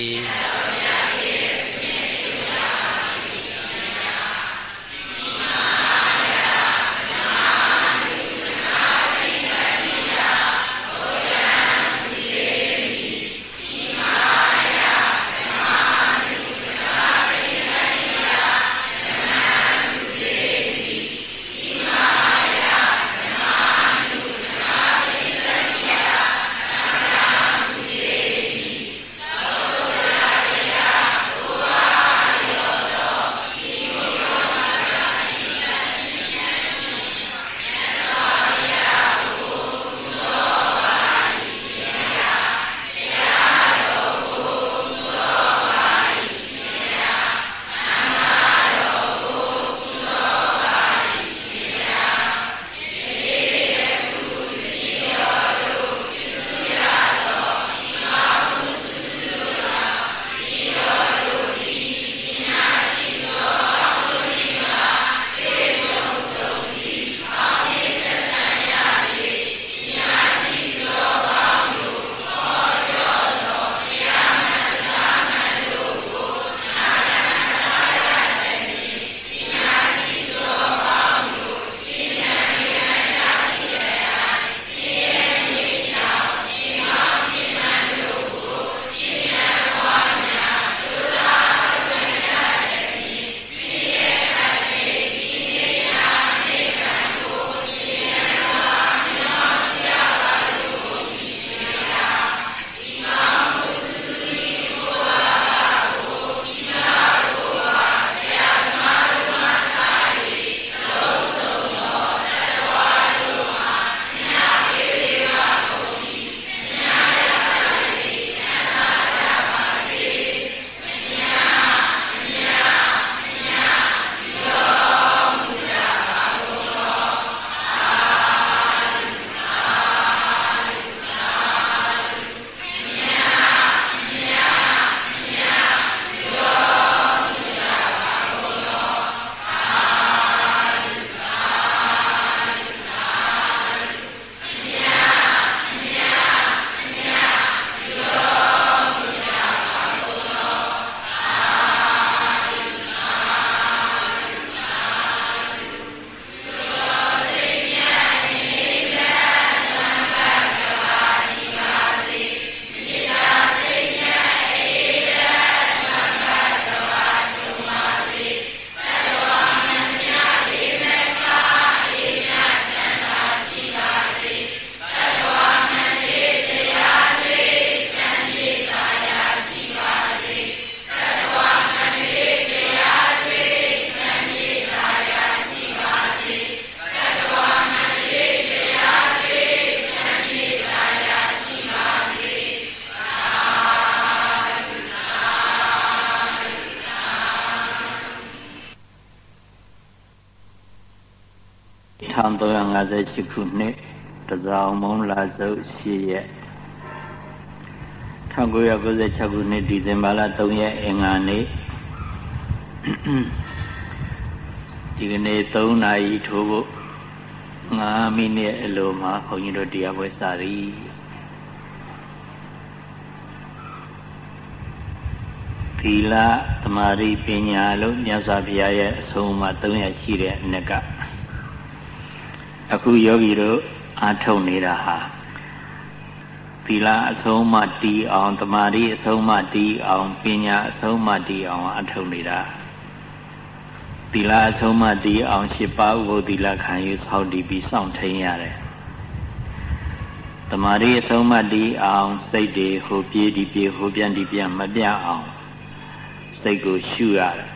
1358ခုနှစ်တစောင်းမုံလာစုပ်8ရက်1996ခုနှစ်ဒီဇင်ဘာလ3ရက်အင်္ဂါနေ့ဒီကနေ့3နာရီထိုးဖို့5မိနစ်အလိုမှာဘုန်းကြီးတို့တရားပွဲစသည်သီလသမာဓိပညာလို့မြတ်စွာဘုရားရဲ့အဆုံးအမ3ရက်ရှိတဲ့အနက်ကအခုယောဂီတို့အားထုတ်နေတာဟာသီလအဆုံးအမတည်အောင်သမာဓိအဆုံးအမတည်အောင်ပညာအဆုံးအမတည်အောင်အားထုတ်နေတာသီလအဆုံးအမတည်အောင်7ပါးဥပုသ်သီလခံယူဆောက်တည်ပြီးစောင့်ထိန်ရတယ်သမာဓိအဆုံးအမတည်အောင်စိတ်တွေဟိုပြေးဒီပြေးဟိုပြန်ဒီပြန်မပြတ်အောင်စိတ်ကိုရှုရတယ်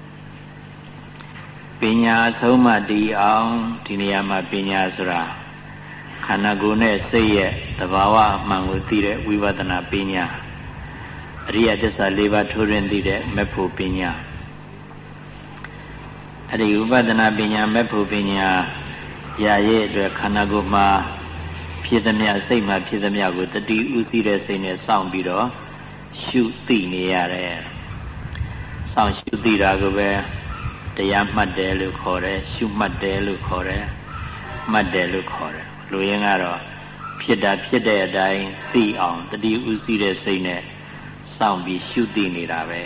ပညာအဆုံးမတည်အောင်ဒီနေရာမှာပညာဆိုတာခန္ဓာကိုယ်နဲ့စိတ်ရဲ့သဘာဝအမှန်ကိုသိတဲ့ဝိပဿနာပညာအရိယသစ္စာ၄ပါးထိုးရင်းသိတဲ့မေဖို့ပညာအဲ့ဒီဝိပဿနာပညာမေဖို့ပညာရရဲ့အတွက်ခန္ဓာကိုယ်မှာဖြစ်သမျှစိတ်မှာဖြစ်သမျှကိုတတိဥသိတဲ့စိတ်နဲ့စောင့်ပြီးတော့ရှုသိနေရတယ်စောင့်ရှုသိတာကိုပဲတရားမှတ်တယ်လို့ခေါ်တယ်ရှုမှတ်တယ်လို့ခေါ်တယ်မှတ်တယ်လို့ခေါ်တယ်လူရင်းကတော့ဖြစ်တာဖြစ်တဲ့အတိုင်းသိအောင်တတိဥသိတဲ့စိတ်နဲ့စောင့်ပြီးရှုသိနေတာပဲ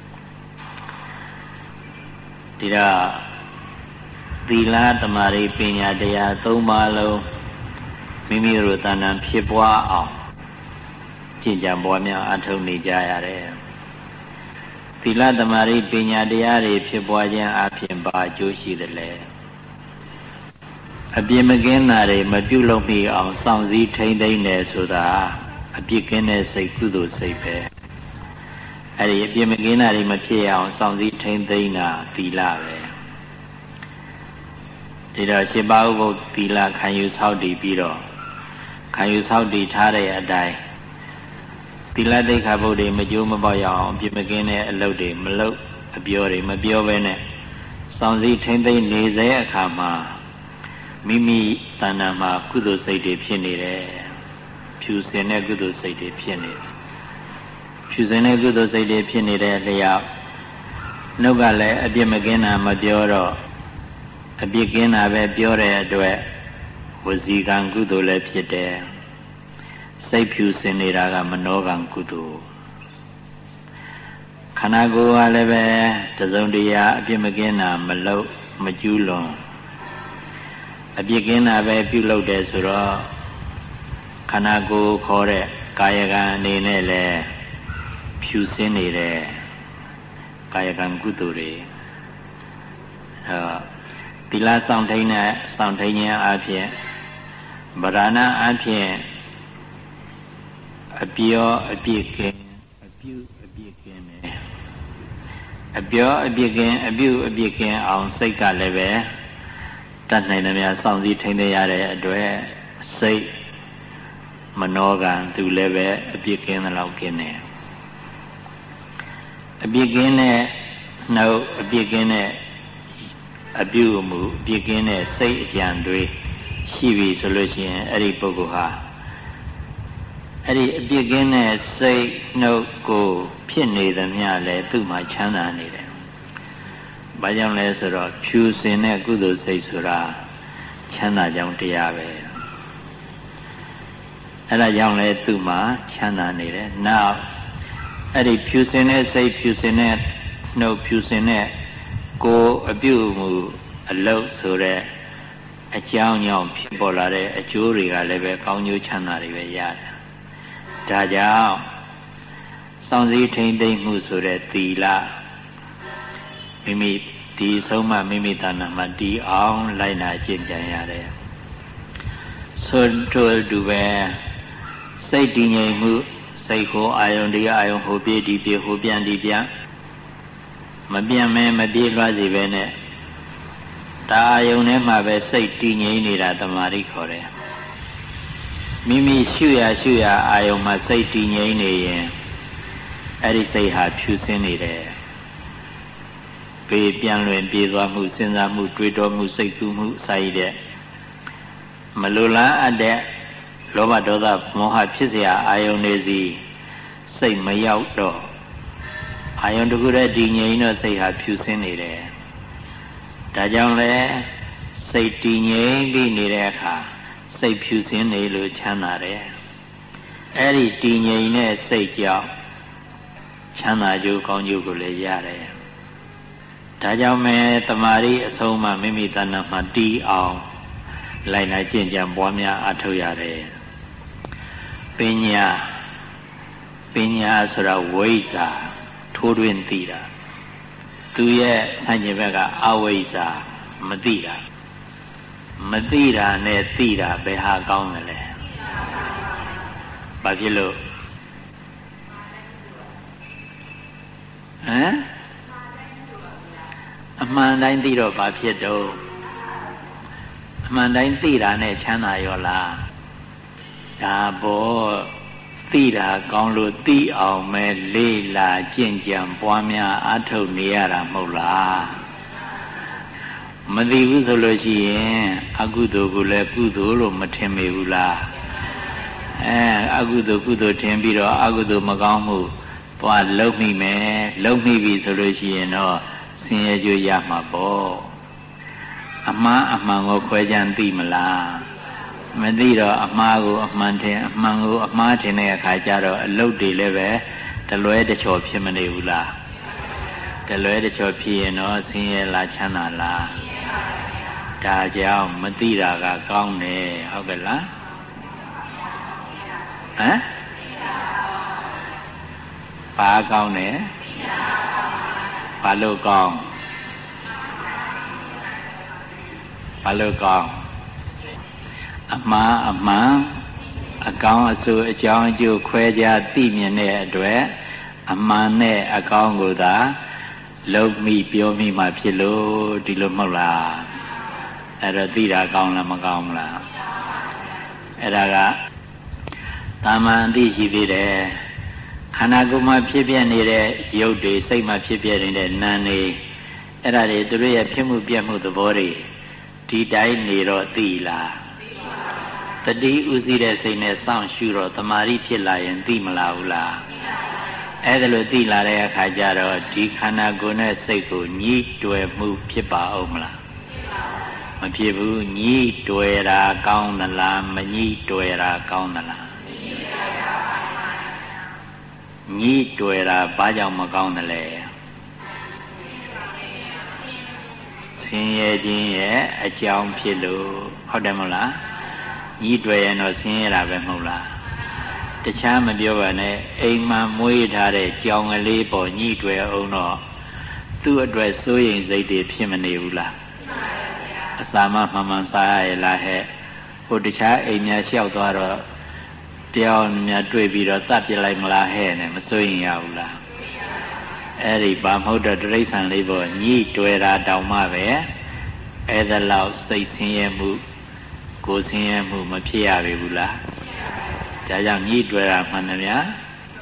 ဒီတော့သီလသမာဓိပညာတရား၃ပါးလုံးမိမိတို့တဏ္ဍာဖြစ်ပွားအောင်ကျင့်ကြံပွားများအထောက်နေကြရတယ်သီလသမာဓိပညာတရားတွေဖြစ်ပွားခြင်းအပြင်ဘာအကျိုးရှိသလဲအပြစ်မကင်းတာတွေမပြုလုပ်မိအောင်စောင့်စည်းထိန်းသိမ်းတယ်ဆိုတာအပြစ်ကင်းတဲ့စိတ်ကုသိုလ်စိတ်ပဲအဲ့ဒီအပြစ်မကင်းတာတွေမဖြစ်အောင်စောင့်စည်းထိန်းသိမ်းတာသီလပဲဒီတော့ရှင်ပါဥပုသ်သီလခံယူဆောက်တည်ပြီးတော့ခံယူဆောက်တည်ထားတဲ့အတိုင်းသီလတိက္ခာပုဒ်တွေမကျိုးမပေါက်ရအောင်အပြစ်မကင်းတဲ့အလုပ်တွေမလုပ်အပြောတွေမပြောဘဲနဲ့စောင့်စည်းထိန်းသိမ်းနေစေအခါမှာမိမိတဏ္ဍာမှာကုသိုလ်စိတ်တွေဖြစ်နေတယ်ဖြူစင်တဲ့ကုသိုလ်စိတ်တွေဖြစ်နေတယ်ဖြူစင်တဲ့ကုသိုလ်စိတ်တွေဖြစ်နေတဲ့လျောက်နှုတ်ကလည်းအပြစ်မကင်းတာမပြောတော့အပြစ်ကင်းတာပဲပြောတဲ့အတွက်ဝစီကံကုသိုလ်လည်းဖြစ်တယ်စိတ်ဖြူစင်နေတာကမနောကံကုသိုလ်ခန္ဓာကိုယ်ကလည်းပဲတစုံတရာအပြစ်မကင်းတာမလုပ်မကျူးလွန်အပြစ်ကင်းတာပဲပြုလုပ်တယ်ဆိုတော့ခန္ဓာကိုယ်ခေါ်တဲ့ကာယကံအနေနဲ့လည်းဖြူစင်နေတယ်ကာယကံကုသိုလ်တွေသီလဆောင်ထိန်နဲ့ဆောင်ထိန်ခြင်းအပြင်ဗရဏအပြင်အပြောအပြစ်ကင်းအပြုအပြစ်ကင်းတယ်အပြောအပြစ်ကင်းအပြုအပြစ်ကင်းအောင်စိတ်ကလည်းပဲတတ်နိုင်တယ်များစောင့်စည်းထိန်းသိမ်းရတဲ့အတွက်စိတ်မနောကံသူလည်းပဲအပြစ်ကင်းတဲ့လောက်ကင်းတယ်အပြစ်ကင်းတဲ့နှုတ်အပြစ်ကင်းတဲ့အပြုအမူအပြစ်ကင်းတဲ့စိတ်အကြံတွေရှိပြီဆိုလို့ရှိရင်အဲ့ဒီပုဂ္ဂိုလ်ဟာအဲ့ဒီအပြစ်ကင်းတဲ့စိတ်နှုတ်ကိုဖြစ်နေသမျှလဲသူ့မှာချမ်းသာနေတယ်။ဘာကြောင့်လဲဆိုတော့ဖြူစင်တဲ့ကုသိုလ်စိတ်ဆိုတာချမ်းသာကြောင်းတရားပဲ။အဲ့ဒါကြောင့်လဲသူ့မှာချမ်းသာနေတယ်။နောက်အဲ့ဒီဖြူစင်တဲ့စိတ်ဖြူစင်တဲ့နှုတ်ဖြူစင်တဲ့ကိုယ်အပြုအမူအလုပ်ဆိုတဲ့အကြောင်းကြောင့်ဖြစ်ပေါ်လာတဲ့အကျိုးတွေကလည်းပဲကောင်းကျိုးချမ်းသာတွေပဲရတယ်။ဒါကြောင့်စောင့်စည်းထိန်းသိမ်းမှုဆိုတဲ့သီလမိမိဒီဆုံးမမိမိတဏ္ဍာမှာတည်အောင်လိုက်နာကျင့်ကြံရတယ်။ဆိုတို့တူပဲစိတ်တည်ငြိမ်မှုစိတ်ကိုအာယုန်တရားအာယုန်ဟိုပြေးဒီပြေးဟိုပြန်ဒီပြန်မပြတ်မဲမပြေးလွှားစီပဲနဲ့ဒါအာယုန်ထဲမှာပဲစိတ်တည်ငြိမ်နေတာတမာရီခေါ်တယ်မိမိရှုရအာယုန်မှာစိတ်တည်ငြိမ်နေရင်အဲ့ဒီစိတ်ဟာဖြူစင်းနေတယ်ပေပြန်လွင်ပြေးသွားမှုစဉ်းစားမှုတွေးတောမှုစိတ်ကူးမှုစာရည်တဲ့မလိုလားအပ်တဲ့လောဘဒေါသမောဟဖြစ်เสียအာယုန်တွေစီစိတ်မရောက်တော့အာယုန်တကူတဲ့ဒီငြိမ်တော့စိတ်ဟာဖြူစင်းနေတယ်ဒါကြောင့်လဲစိတ်တည်ငြိမ်ပြီးနေတဲ့အခါစိတ်ဖြူစင်းနေလို့ချမ်းသာတယ်အဲ့ဒီတည်ငြိမ်တဲ့စိတ်ကြောင့်ချမ်းသာကြိုးကောင်းကြိုးကိုလည်းရတယ်ဒါကြောင့်မဲတမာရီအဆုံးမှမိမိတဏ္ဍာမှာတည်အောင်လိုက်နာကျင့်ကြံပွားများအထောက်ရတယ်ပညာဆိုတာဝိဇ္ဇာထိုးတွင်းသိတာသူရဲ့ဆန့်ကျင်ဘက်ကအဝိဇ္ဇာမသိတာနဲ့သိတာဘယ်ဟာကောင်းတယ်လဲဘာဖြစ်လို့အမှန်တိုင်းသိတော့ဘာဖြစ်တော့အမှန်တိုင်းသိတာနဲ့ချမ်းသာရောလားဒါဘောသိတာကောင်းလို့သိအောင်မဲလေးလာကျင့်ကြံပွားများအားထုတ်နေရတာမဟုတ်လားမသိဘူးဆိုလို့ရှိရင်အကုသိုလ်ကိုလည်းကုသိုလ်လို့မထင်မိဘူးလားအကုသိုလ်ကုသိုလ်ထင်ပြီးတော့အကုသိုလ်မကောင်းမှုသွားလုံမိမယ်လုံမိပြီဆိုလို့ရှိရင်တော့ဆင်းရဲကြွရမှာပေါ့အအမှားအမှန်ကိုခွဲခြမ်းသိမလားမသိတော့အမှားကိုအမှန်ထင်အမှန်ကိုအမှားထင်တဲ့အခါကျတော့အလုတ်တွေလည်းပဲတလွဲတချော်ဖြစ်မနေဘူးလားတလွဲတချော်ဖြစ်ရင်တော့ဆင်းရဲလားချမ်းသာလားဒါကြောင့်မသိတာကကောင်းတယ်ဟုတ်ကဲ့လားဟမ်ဘာကောင်းတယ်ဘာလို့ကောင်းဘာလို့ကောင်းအမှားအမှန်အကောင်းအဆိုးအကြောင်းအကျိုးခွဲခြားသိမြင်တဲ့အတွက်အမှန်နဲ့အကောင်းကိုသာလုံးမိပြောမိမှဖြစ်လို့ဒီလိုမဟုတ်လားအဲ့တော့သိတာကောင်းလားမကောင်းလားအဲ့ဒါကတာမန်အသိရှိသေးတယ်ခန္ဓာကိုယ်မှာဖြစ်ပြနေတဲ့ရုပ်တွေစိတ်မှာဖြစ်ပြနေတဲ့နာမ်တွေအဲ့ဒါတွေသူတို့ရဲ့ဖြစ်မှုပြက်မှုသဘောတွေဒီတိုင်းနေတော့သိလားတတိဥသိတဲ့စိတ်နဲ့စောင့်ရှုတော့တမာရီဖြစ်လာရင်သိမလားဘူးလားအဲ့ဒါလို့သိလာတဲ့အခါကျတော့ဒီခန္ဓာကိုယ်နဲ့စိတ်ကိုညှိတွယ်မှုဖြစ်ပါအောင်မလားမဖြစ်ဘူးညှိတွယ်တာကောင်းသလားမညှိတွယ်တာကောင်းသလားညှိတွယ်တာဘာကြောင့်မကောင်းသလဲဆင်းရဲခြင်းရဲ့အကြောင်းဖြစ်လို့ဟုတ်တယ်မဟုတ်လားညှိတွယ်ရင်တော့ဆင်းရဲတာပဲမဟုတ်လားတခြားမပြောပါနဲ့အိမ်မှာမွေးထားတဲ့ကြောင်ကလေးပေါ်ညှိတွယ်အောင်တော့သူ့အတွက်စိုးရိမ်စိတ်တွေဖြစ်မနေဘူးလားအစာမမှန်စားရလားဟဲ့ဟိုတခြားအိမ်များလျှောက်သွားတော့တရားများတွေ့ပြီးတော့တတ်ပြလိုက်မလားဟဲ့နဲ့မစိုးရင်ရဘူးလားအဲ့ဒီဘာမဟုတ်တော့တိရစ္ဆာန်လေးပေါ်ညှိတွယ်တာတောင်မှပဲအဲ့ဒါလောက်စိတ်ဆင်းရဲမှုကိုယ်ဆင်းရဲမှုမဖြစ်ရပြီဘူးလားဒါကြောင့်ညှိတွယ်တာမှန်တယ်များ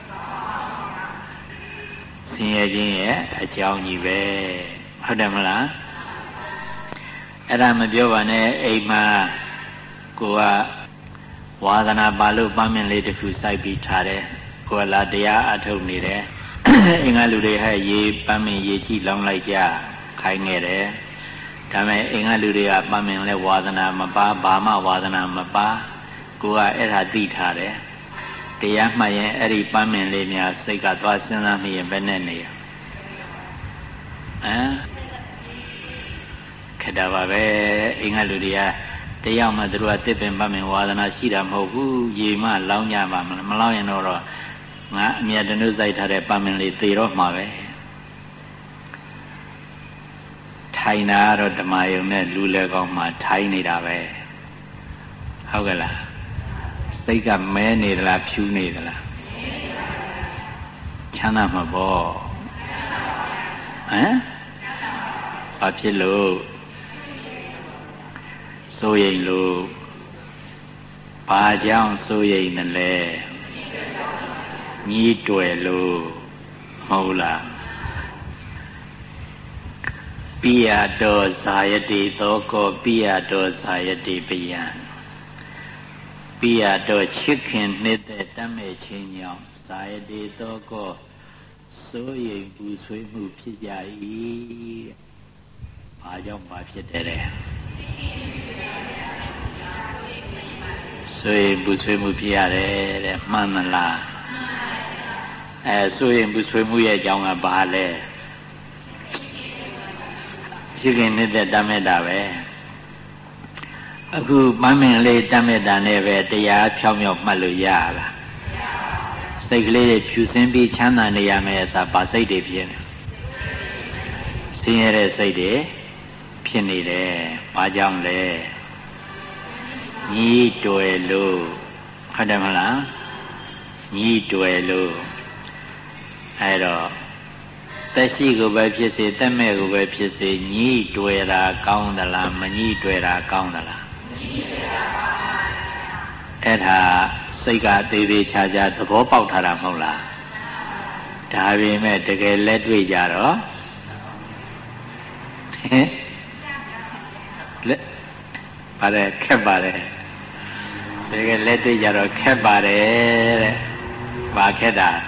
ဆင်းရဲခြင်းရဲ့အကြောင်းကြီးပဲဟုတ်တယ်မလားအဲ့ဒါမပြောပါနဲ့အိမ်မှာကိုကဝါသနာပါလို့ပန်းမင်လေးတစ်ခုစိုက်ပြီးထားတယ်ကိုကလာတရားအထုတ်နေတယ်အင်္ဂါလူတွေဟဲ့ရေပန်းမင်ရေကြည့်လောင်းလိုက်ကြခိုင်းခဲ့တယ်ဒါမဲ့အင်္ဂါလူတွေကပန်းမင်လဲဝါသနာမပါဘာမှဝါသနာမပါကိုကအဲ့ဒါသိထားတယ်တရားမှတ်ရင်အဲ့ဒီပန်းမင်လေးများစိတ်ကသွားစဉ်းစားမိရင်ဘယ်နဲ့နေရခက်တာပါပဲအင်္ဂါလူတွေကတရားမှသူတို့ကတစ်ပင်ပန်းမင်ဝါသနာရှိတာမဟုတ်ဘူးရေမှလောင်းကြပါမလောင်းရင်တော့ငါအမြတ်တနုစိုက်ထားတဲ့ပန်းမင်လေးသေတော့မှာပဲထိုင်တာတော့ဓမ္မယုံနဲ့လူလေကောင်းမှထိုင်နေတာပဲဟုတ်ကဲ့လားစိတ်ကမဲနေသလားဖြူနေသလားချမ်းသာမှာပေါ့ဘာဖြစ်လို့စိုးရိမ်လို့ဘာကြောင့်စိုးရိမ်တယ်လဲညှိတွယ်လို့မဟုတ်လားပိယတောဇာယတိသောကောပိယတောဇာယတိပယံပိယတောချစ်ခင်နှစ်သက်တတ်မဲ့ခြင်းကြောင့်ဇာယတိသောကောစိုးရိမ်ပူဆွေးမှုဖြစ်ကြ၏ဘာကြောင့်ဘာဖြစ်တယ်လဲစိုးရိမ်ပူဆွေးမှုဖြစ်ရတယ်တဲ့မှန်မလားစိုးရိမ်ပူဆွေးမှုရဲ့အကြောင်းကဘာလဲရှိခင်နေတဲ့တတ်မဲ့တာပဲအခုပန်းမင်လေးတတ်မဲ့တာနဲ့ပဲတရားဖြောင်းမြောက်မှတ်လို့ရလားစိတ်ကလေးတွေဖြူစင်းပြီးချမ်းသာနေရမယ်အစားဗာစိတ်တွေဖြစ်နေဆင်းရဲတဲ့စိတ်တွေဖြစ်နေတယ်ဘာကြောင့်လဲညှိတွယ်လို့ဟုတ်တယ်မလားညှိတွယ်လို့အဲ့တော့သက်ရှိကိုပဲဖြစ်စေသက်မဲ့ကိုပဲဖြစ်စေညှိတွယ်တာကောင်းသလားမညှိတွယ်တာကောင်းသလားမညှိတွယ်တာကောင်းပါဘူးအဲ့ဒါစိတ်ကသေးသေးချာချာသဘောပေါက်ထားတာမဟုတ်လားဒါပေမဲ့တကယ်လက်တွေ့ကြတော့လက်ပါတယ်ခက်ပါတယ်တကယ်လက်တွေ့ကြတော့ခက်ပါတယ်တဲ့ဘာခက်တာ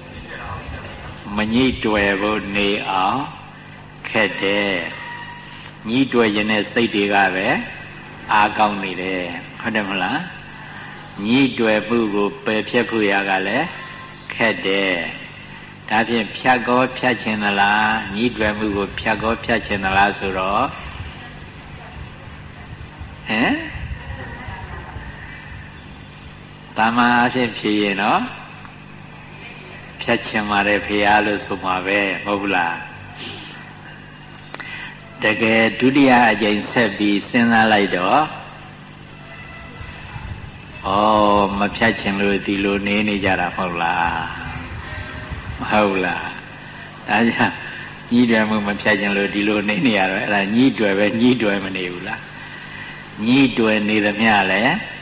မညှိတွယ်ဖို့နေအောင်ခက်တယ်ညှိတွယ်ခြင်းနဲ့စိတ်တွေကပဲအားကောင်းနေတယ်ဟုတ်တယ်မလားညှိတွယ်မှုကိုပယ်ဖြတ်ဖို့ရကလည်းခက်တယ်ဒါဖြင့်ဖြတ်ကောဖြတ်ခြင်းသလားညှိတွယ်မှုကိုဖြတ်ကောဖြတ်ခြင်းသလားဆိုတော့တမန်အဖြစ်ဖြစ်ရင်တော့ဖြတ်ခြင်းပါတယ်ဖေရလို့ဆိုမှာပဲမဟုတ်ဘူးလားတကယ်ဒုတိယအကြိမ်ဆက်ပြီးစဉ်းစားလိုက်တော့မဖြတ်ခြင်းလို့ဒီလိုနေကြတာမဟုတ်လားမဟုတ်လားဒါကြောင့်ညှိတွယ်မှုမဖြတ်ခြင်းလို့ဒီလိုနေရတော့အဲ့ဒါညှိတွယ်ပဲညှိတွယ်မနေဘူးလားညှိတွယ်နေသမျှလဲ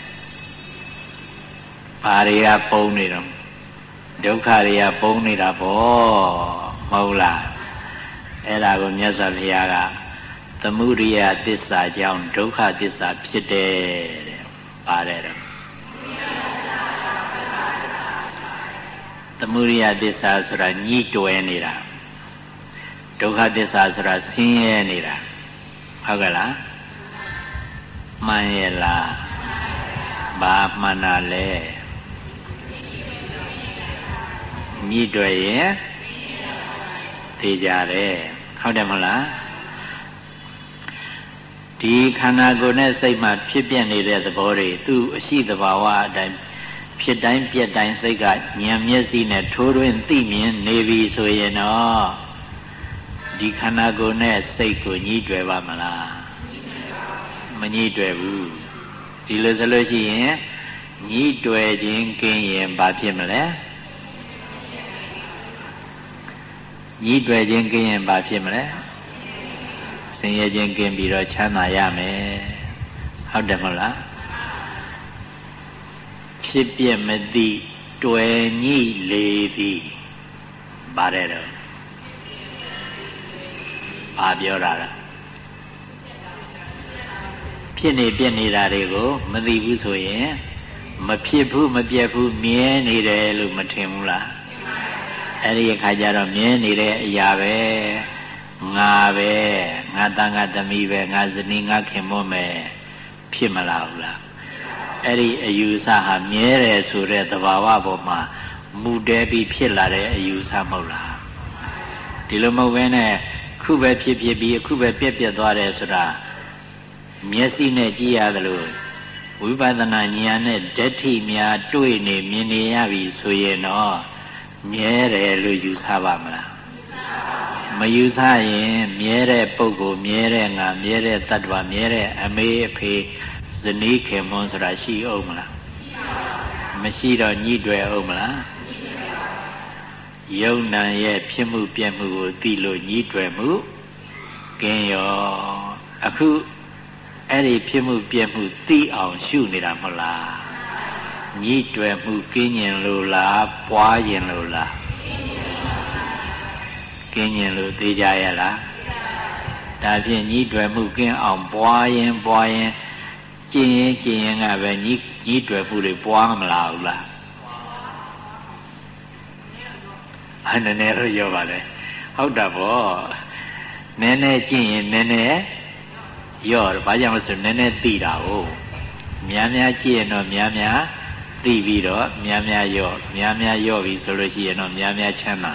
ဘာတွေကပုံနေတော့ဒုက္ခတွေကပုံနေတာပေါ့မဟုတ်လားအဲ့ဒါကိုမြတ်စွာဘုရားကသမုဒိယသစ္စာကြောင့်ဒုက္ခသစ္စာဖြစ်တယ်တဲ့ပါတယ်တော့သမုဒိယသစ္စာဆိုတာညှိတွယ်နေတာဒုက္ခသစ္စာဆိုတာဆင်းရဲနေတာဟုတ်ကဲ့လားမှန်ရဲ့လားဘာမှန်တာလဲညှိတွယ်ရင်သိကြတယ်ဟုတ်တယ်မလားဒီခန္ဓာကိုယ်နဲ့စိတ်မှဖြစ်ပြနေတဲ့သဘောတွေသူ့အရှိသဘာဝအတိုင်းဖြစ်တိုင်းပြက်တိုင်းစိတ်ကဉာဏ်မျက်စိနဲ့ထိုးထွင်းသိမြင်နေပြီဆိုရင်တော့ဒီခန္ဓာကိုယ်နဲ့စိတ်ကိုညှိတွယ်ပါမလားမညှိတွယ်ဘူးဒီလိုဆိုလို့ရှိရင်ညှိတွယ်ခြင်းကင်းရင်ဘာဖြစ်မလဲညှိတွယ်ခြင်းကင်းရင်ဘာဖြစ်မလဲဆင်းရဲခြင်းကင်းပြီးတော့ချမ်းသာရမယ်ဟုတ်တယ်မဟုတ်လားဖြစ်ပြမသိတွယ်ညှိလေသည်ပါတယ်တော့ဘာပြောတာလဲဖြစ်နေပြနေတာတွေကိုမသိဘူးဆိုရင်မဖြစ်ဘူးမပြတ်ဘူးမြဲနေတယ်လို့မထင်ဘူးလားအဲ့ဒီအခါကျတော့မြဲနေတဲ့အရာပဲငါပဲငါသားငါသမီးပဲငါဇနီးငါခင်မွန်းပဲဖြစ်မလားဘူးလားအဲ့ဒီအယူဆဟာမြဲတယ်ဆိုတဲ့သဘာဝပေါ်မှာမူတည်ပြီးဖြစ်လာတဲ့အယူဆမဟုတ်လားဒီလိုမဟုတ်ဘဲနဲ့ခုပဲဖြစ်ပြီးအခုပဲပြက်သွားတယ်ဆိုတာမျက်စိနဲ့ကြည့်ရတယ်လို့ဝိပဿနာဉာဏ်နဲ့ဓဋ္ဌိများတွေ့နေမြင်နေရပြီဆိုရင်တော့မြဲတယ်လို့ယူဆပါမလားမယူဆရင်မြဲတဲ့ပုဂ္ဂိုလ်မြဲတဲ့ငါမြဲတဲ့တ attva မြဲတဲ့အမေအဖေဇနီးခင်မွန်းဆိုတာရှိအောင်မလားမရှိတော့ညှိတွယ်အောင်မလားယုံနာရဲ့ဖြစ်မှုပြက်မှုကိုသိလို့ညှိတွယ်မှုကင်းရောအခုအဲ့ဒီဖြစ်မှုပြက်မှုသိအောင်ရှုနေတာမဟုတ်လားညှိတွယ်မှုကင်းကျင်လို့လားပွားကျင်လို့လားကင်းကျင်လို့သိကြရလားဒါဖြင့်ညှိတွယ်မှုကင်းအောင်ပွားရင်ကျင်ရင်ကပဲညှိတွယ်မှုတွေပွားမလားဘူးလားနည်းနည်းတော့ရောပါလေဟုတ်တာပေါ့နည်းနည်းကျင့်ရင်နည်းနည်းရောဘာကြောင့်လဲဆိုနည်းနည်းသိတာဟုတ်များကျင့်ရင်တော့များသိပြီးတော့များရောပြီဆိုလို့ရှိရင်တော့များချမ်းသာ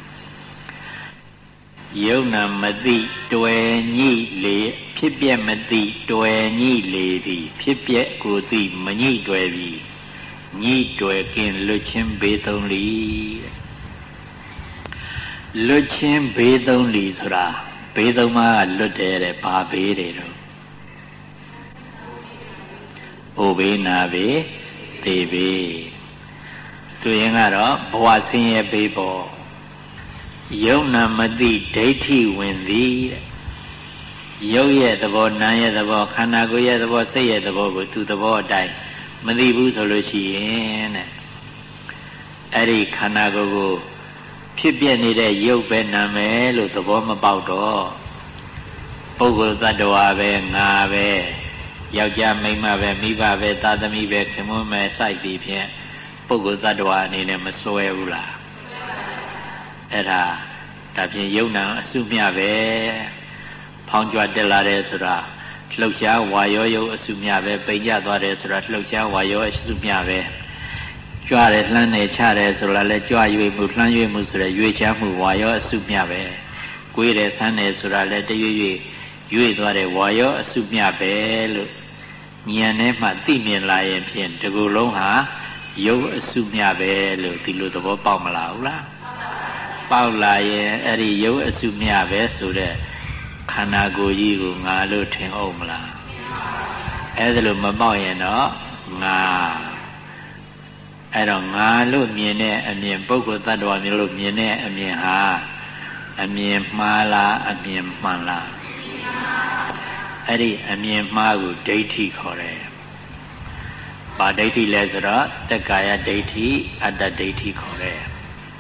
ယုံနာမသိတွယ်ညှိလေဖြစ်ပြမသိတွယ်ညှိလေသည်ဖြစ်ပြကိုသိမညှိတွယ်ပြီညှိတွယ်ကင်းလွတ်ချင်းဘေးသုံးလီလွတ်ချင်းဘေးသုံးလီဆိုတာဘေးသုံးပါးကလွတ်တယ်တဲ့ဘာဘေးတွေတော့အိုဘေးနာဘေးသေဘေးသူရင်ကတော့ဘဝဆင်းရဲဘေးပေါ်ယုံနာမသိဒိဋ္ဌိဝင်သည်တဲ့ရုပ်ရဲ့သဘောနာမ်ရဲ့သဘောခန္ဓာကိုယ်ရဲ့သဘောစိတ်ရဲ့သဘောကိုသူသဘောအတိုင်းမသိဘူးဆိုလို့ရှိရင်တဲ့အဲ့ဒီခန္ဓာကိုယ်ကိုဖြစ်ပြနေတဲ့ရုပ်ပဲနာမယ်လို့သဘောမပေါက်တော့ပုဂ္ဂိုလ်သတ္တဝါပဲငါပဲယောက်ျားမိန်းမပဲမိဘပဲသားသမီးပဲခင်မွန်းပဲစိုက်ပြီးဖြင့်ပုဂ္ဂိုလ်သတ္တဝါအနေနဲ့မစွဲဘူးလားအဲ့ဒါဖြင့်ယုံနာအစုမြပဲဖောင်းကြွတက်လာတယ်ဆိုတာလှုပ်ရှားဝါရောရုပ်အစုမြပဲပိန်ကြသွားတယ်ဆိုတာလှုပ်ရှားဝါရောအစုမြပဲကြွတယ်လှမ်းတယ်ချတယ်ဆိုတာလဲကြွရွေမှုလှမ်းရွေမှုဆိုရရွေချမှုဝါရောအစုမြပဲကိုယ်တယ်ဆန်းတယ်ဆိုတာလဲတရွေ့ရွေသွားတယ်ဝါရောအစုမြပဲလို့ဉာဏ်နဲ့မှသိမြင်လာရင်ဖြင့်ဒီကုလုံးဟာရုပ်အစုမြပဲလို့ဒီလိုသဘောပေါက်မလားဟုတ်လားပေါက်လာရင်အဲ့ဒီရုပ်အစုမြပဲဆိုတဲ့ခန္ဓာကိုယ်ကြီးကိုငါလို့ထင်အောင်မလားအဲ့ဒါလို့မပေါက်ရင်တော့ငါအဲ့တော့ငါလို့မြင်တဲ့အမြင်ပုဂ္ဂိုလ်တ attva မျိုးလို့မြင်တဲ့အမြင်ဟာအမြင်မှားလားအမြင်မှန်လားအဲ့ဒီအမြင်မှားကိုဒိဋ္ဌိခေါ်တယ်။ဘာဒိဋ္ဌိလဲဆိုတော့တက္ကာယဒိဋ္ဌိအတ္တဒိဋ္ဌိခေါ်တယ်။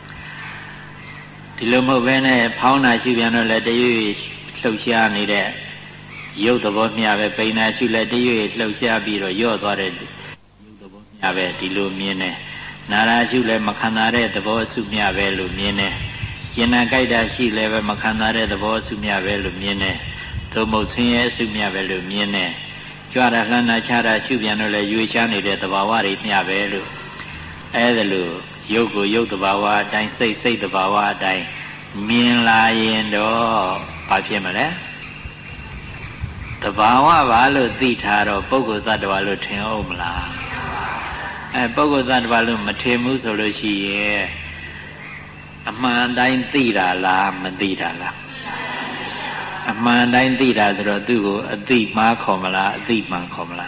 ဒီလိုမဟုတ်ဘဲနဲ့ဖောင်းတာရှုပြန်တော့လည်းတရွေ့လှုပ်ရှားနေတဲ့ရုပ်သဘောမျှပဲပိန်တာရှုလည်းတရွေ့လှုပ်ရှားပြီးတော့ယော့သွားတဲ့ရုပ်သဘောမျှပဲဒီလိုမြင်တယ်။နာရာရှုလည်းမခံစားတဲ့သဘောအစုမျှပဲလို့မြင်တယ်။ရင်နာကြိုက်တာရှိလည်းပဲမခံစားတဲ့သဘောအစုမျှပဲလို့မြင်တယ်။သို့မဟုတ်ဆင်းရဲအစုမျှပဲလို့မြင်တယ်။ကြွတာလှမ်းတာချတာရှုပြန်တော့လည်းရွေချနေတဲ့သဘာဝတွေမျှပဲလို့အဲဒါလို့ရုပ်ကိုရုပ်သဘာဝအတိုင်းစိတ်သဘာဝအတိုင်းမြင်လာရင်တော့ဘာဖြစ်မလဲသဘာဝပါလို့သိထားတော့ပုဂ္ဂိုလ်သတ္တဝါလို့ထင်အောင်မလားပုဂ္ဂိုလ်သတ္တဝါလို့မထင်ဘူးဆိုလို့ရှိရင်အမှန်တိုင်းသိတာလားမသိတာလားအမှန်တိုင်းသိတာဆိုတော့သူ့ကိုအသိမှားခေါ်မလားအသိမှန်ခေါ်မလား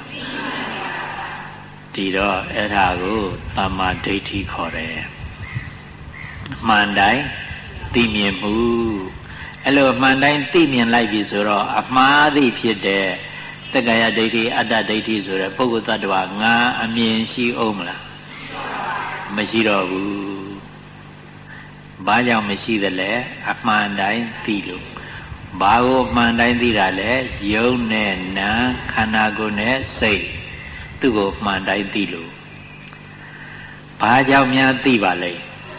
ဒီတော့အဲ့ဒါကိုသမ္မာဒိဋ္ဌိခေါ်တယ်အမှန်တိုင်းသိမြင်မှုအဲ့လိုအမှန်တိုင်းသိမြင်လိုက်ပြီဆိုတော့အမှားသိဖြစ်တဲ့တက္ကာယဒိဋ္ဌိအတ္တဒိဋ္ဌိဆိုတဲ့ပုဂ္ဂိုလ်သတ္တဝါငါအမြင်ရှိအောင်မလားမရှိတော့ဘူးဘာကြောင့်မရှိသလဲအမှန်တိုင်းသိလို့ဘာကိုအမှန်တိုင်းသိတာလဲယုံနဲ့နာခန္ဓာကိုယ်နဲ့စိတ်သူ့ကိုအမှန်တိုင်းသိလို့ဘာကြောင့်များသိပါလဲ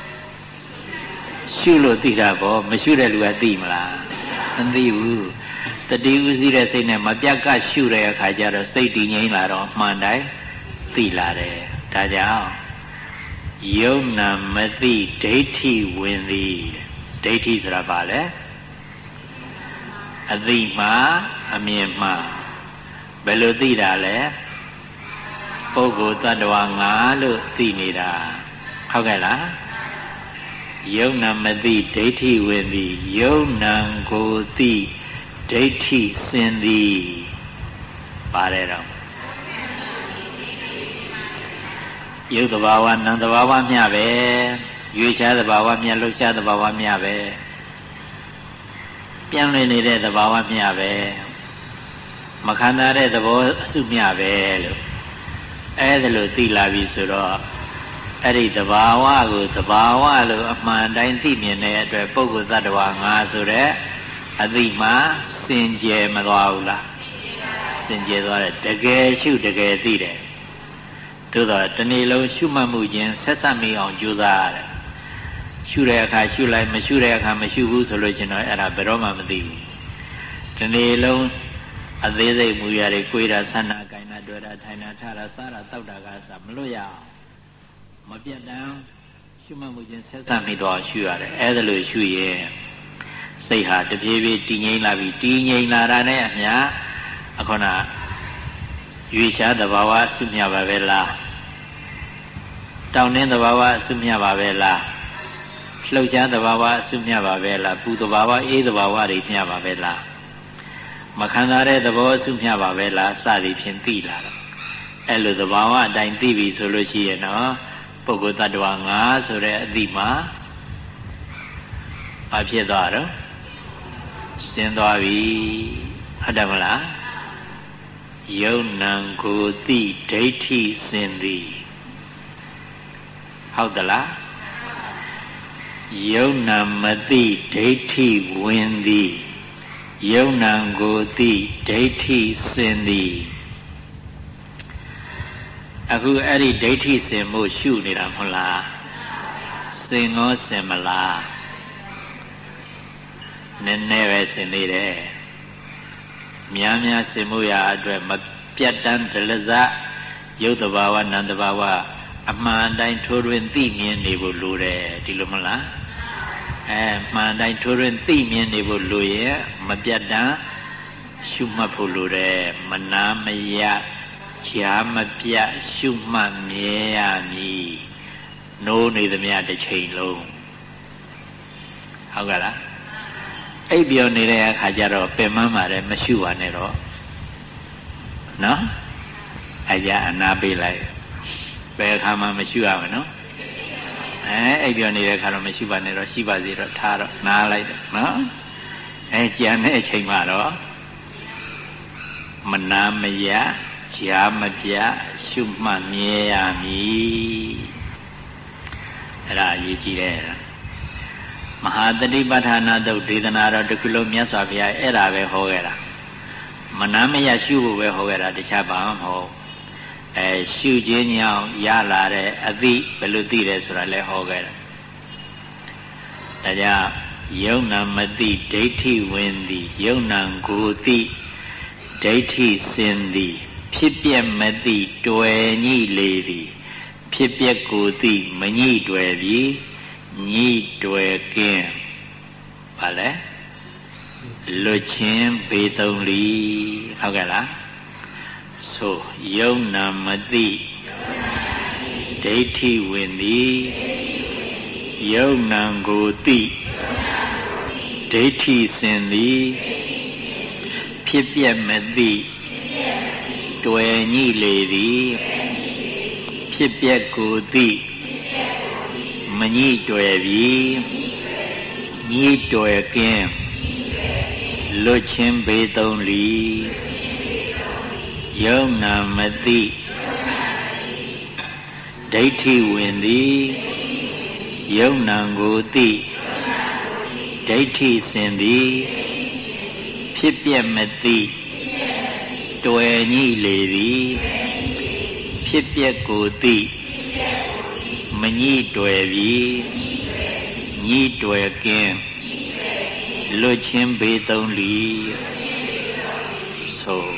ရှုလို့သိတာပေါ့မရှုတဲ့လူကသိမလားမသိဘူးတတိဥစည်းတဲ့စိတ်နဲ့မပြတ်ကရှုတဲ့အခါကျတော့စိတ်တည်ငြိမ်လာတော့အမှန်တိုင်းသိလာတယ်ဒါကြောင့်ယုံနာမသိဒိဋ္ဌိဝင်သည်ဒိဋ္ဌိဆိုတာဘာလဲအသိမှအမြင်မှဘယ်လိုသိတာလဲပုဂ္ဂိုလ်တ attva ငါလို့သိနေတာဟုတ်ကဲ့လားယုံနာမသိဒိဋ္ဌိဝင်သည်ယုံနာကိုသိဒိဋ္ဌိစင်သည်ပါတယ်တော့ယုတ်တဘာဝနံတဘာဝမျှပဲရွေရှားတဘာဝမျှလှုပ်ရှားတဘာဝမျှပဲပြန်လည်နေတဲ့သဘာဝမျှပဲမခံစားတဲ့သဘောအစုမျှပဲလို့အဲ့ဒါလို့သိလာပြီဆိုတော့အဲ့ဒီသဘာဝကိုသဘာဝလို့အမှန်တိုင်းသိမြင်တဲ့အတွက်ပုဂ္ဂိုလ်သတ္တဝါငါဆိုတဲ့အသိမှစင်ကြယ်မသွားဘူးလားစင်ကြယ်သွားတယ်တကယ်ရှုတကယ်သိတယ်သို့တော့တနေ့လုံးရှုမှတ်မှုချင်းဆက်ဆက်မိအောင်ကြိုးစားရတယ်ရှုတဲ့အခါရှုလိုက်မရှုတဲ့အခါမရှုဘူးဆိုလို့ရှင်တော့အဲ့ဒါဘယ်တော့မှမသိဘူးဒီနေ့လုံးအသေးစိတ်မူရတွေကိုယ်တာဆန္ဒကိုင်တာတွေ့တာထိုင်တာထတာစားတာတောက်တာကစားမလွတ်ရအောင်မပြတ်တမ်းရှုမှတ်မှုချင်းဆက်ဆက်မိတော့ရှုရတယ်အဲ့ဒါလို့ရှုရင်စိတ်ဟာတပြေးပြေးတည်ငြိမ်လာပြီတည်ငြိမ်လာတာနဲ့အမျှအခုနရွေရှားသဘာဝအစုမြပါပဲလားတောင်းတင်းသဘာဝအစုမြပါပဲလားလှုပ်ရှားသဘာဝအစုမြပါပဲလားပူသဘာဝအေးသဘာဝတွေမြပါပဲလားမခံစားတဲ့သဘောအစုမြပါပဲလားစသည်ဖြင့်သိလာတော့အဲ့လိုသဘာဝအတိုင်းသိပြီဆိုလို့ရှိရင်တော့ပုဂ္ဂိုလ်တ attva ငါဆိုတဲ့အသိမှာဘာဖြစ်သွားတော့ရှင်းသွားပြီဟုတ်တယ်မလားယုံနံကိုသိဒိဋ္ဌိစင်သည်ဟုတ်သလားယုံနာမသိဒိဋ္ဌိဝင်သည်ယုံနာကိုသိဒိဋ္ဌိစင်သည်အခုအဲ့ဒီဒိဋ္ဌိစင်မှုရှုနေတာမဟုတ်လားစင်ရောစင်မလားနည်းနည်းပဲစင်နေတယ်များများစင်မှုရာအတွက်မပြတ်တမ်းဒလဇရုပ်တဘာဝနံတဘာဝအမှန်တိုင်းထိုးတွင်သိမြင်နေဖို့လိုတယ်ဒီလိုမလားမှန်တိုင်းထိုးတွင်သိမြင်နေဖို့လိုရဲ့မပြတ်တမ်းရှုမှတ်ဖို့လိုတယ်မနာမရရှားမပြတ်ရှုမှတ်မြဲရမည်နိုးနေသမျှတစ်ချိန်လုံးဟုတ်ကဲ့လားအိပ်ပျော်နေတဲ့အခါကျတော့ပင်မပါတယ်မရှုပါနဲ့တော့နော်အကြအနာပေးလိုက်ဘယ်အခါမှမရှုရမယ်နော်အိပ်ပျော်နေတဲ့အခါတော့မရှုပါနဲ့တော့ရှိပါစေတော့ထားတော့နားလိုက်နော်ကြံတဲ့အချိန်မှတော့မနာမရရှားမပြတ်ရှုမှတ်မြဲရမည်အဲ့ဒါအရေးကြီးတယ်မဟာတတိပဋ္ဌာနာသုတ်ဒေသနာတော်တစ်ခုလုံးမြတ်စွာဘုရားအဲ့ဒါပဲဟောခဲ့တာမနာမရရှုဖို့ပဲဟောခဲ့တာတခြားဘာမှမဟုတ်ရှုခြင်းကြောင့်ရလာတဲ့အသိဘယ်လိုသိတယ်ဆိုတာလည်းဟောခဲ့တာဒါကြောင့်ယုံနာမသိဒိဋ္ဌိဝင်သည်ယုံနာကိုသိဒိဋ္ဌိစင်သည်ဖြစ်ပြမသိတွယ်ညှိလေသည်ဖြစ်ပြကိုသိမညှိတွယ်ပြီညှိတွယ်ကင်းဘာလဲလွတ်ချင်းဘေးသုံးလီဟုတ်ကဲ့လားဆိုယုံနာမသိဒိဋ္ဌိဝင်သည်ယုံနာကိုသိဒိဋ္ဌိစင်သည်ဖြစ်ပြမသိတွယ်ညှိလေသည်ဖြစ်ပြကိုသိမညှိတွယ်ပြီညှိတွယ်ကင်းလွတ်ချင်းဘေးသုံးလီယုံနာမသိဒိဋ္ဌိဝင်သည်ယုံနာကိုသိဒိဋ္ဌိစင်သည်ဖြစ်ပြမသိတွယ်ညှိလေသည်ဖြစ်ပြကိုသိမညှိတွယ်ပြီညှိတွယ်ကင်းလွတ်ချင်းဘေးသုံးလီဆို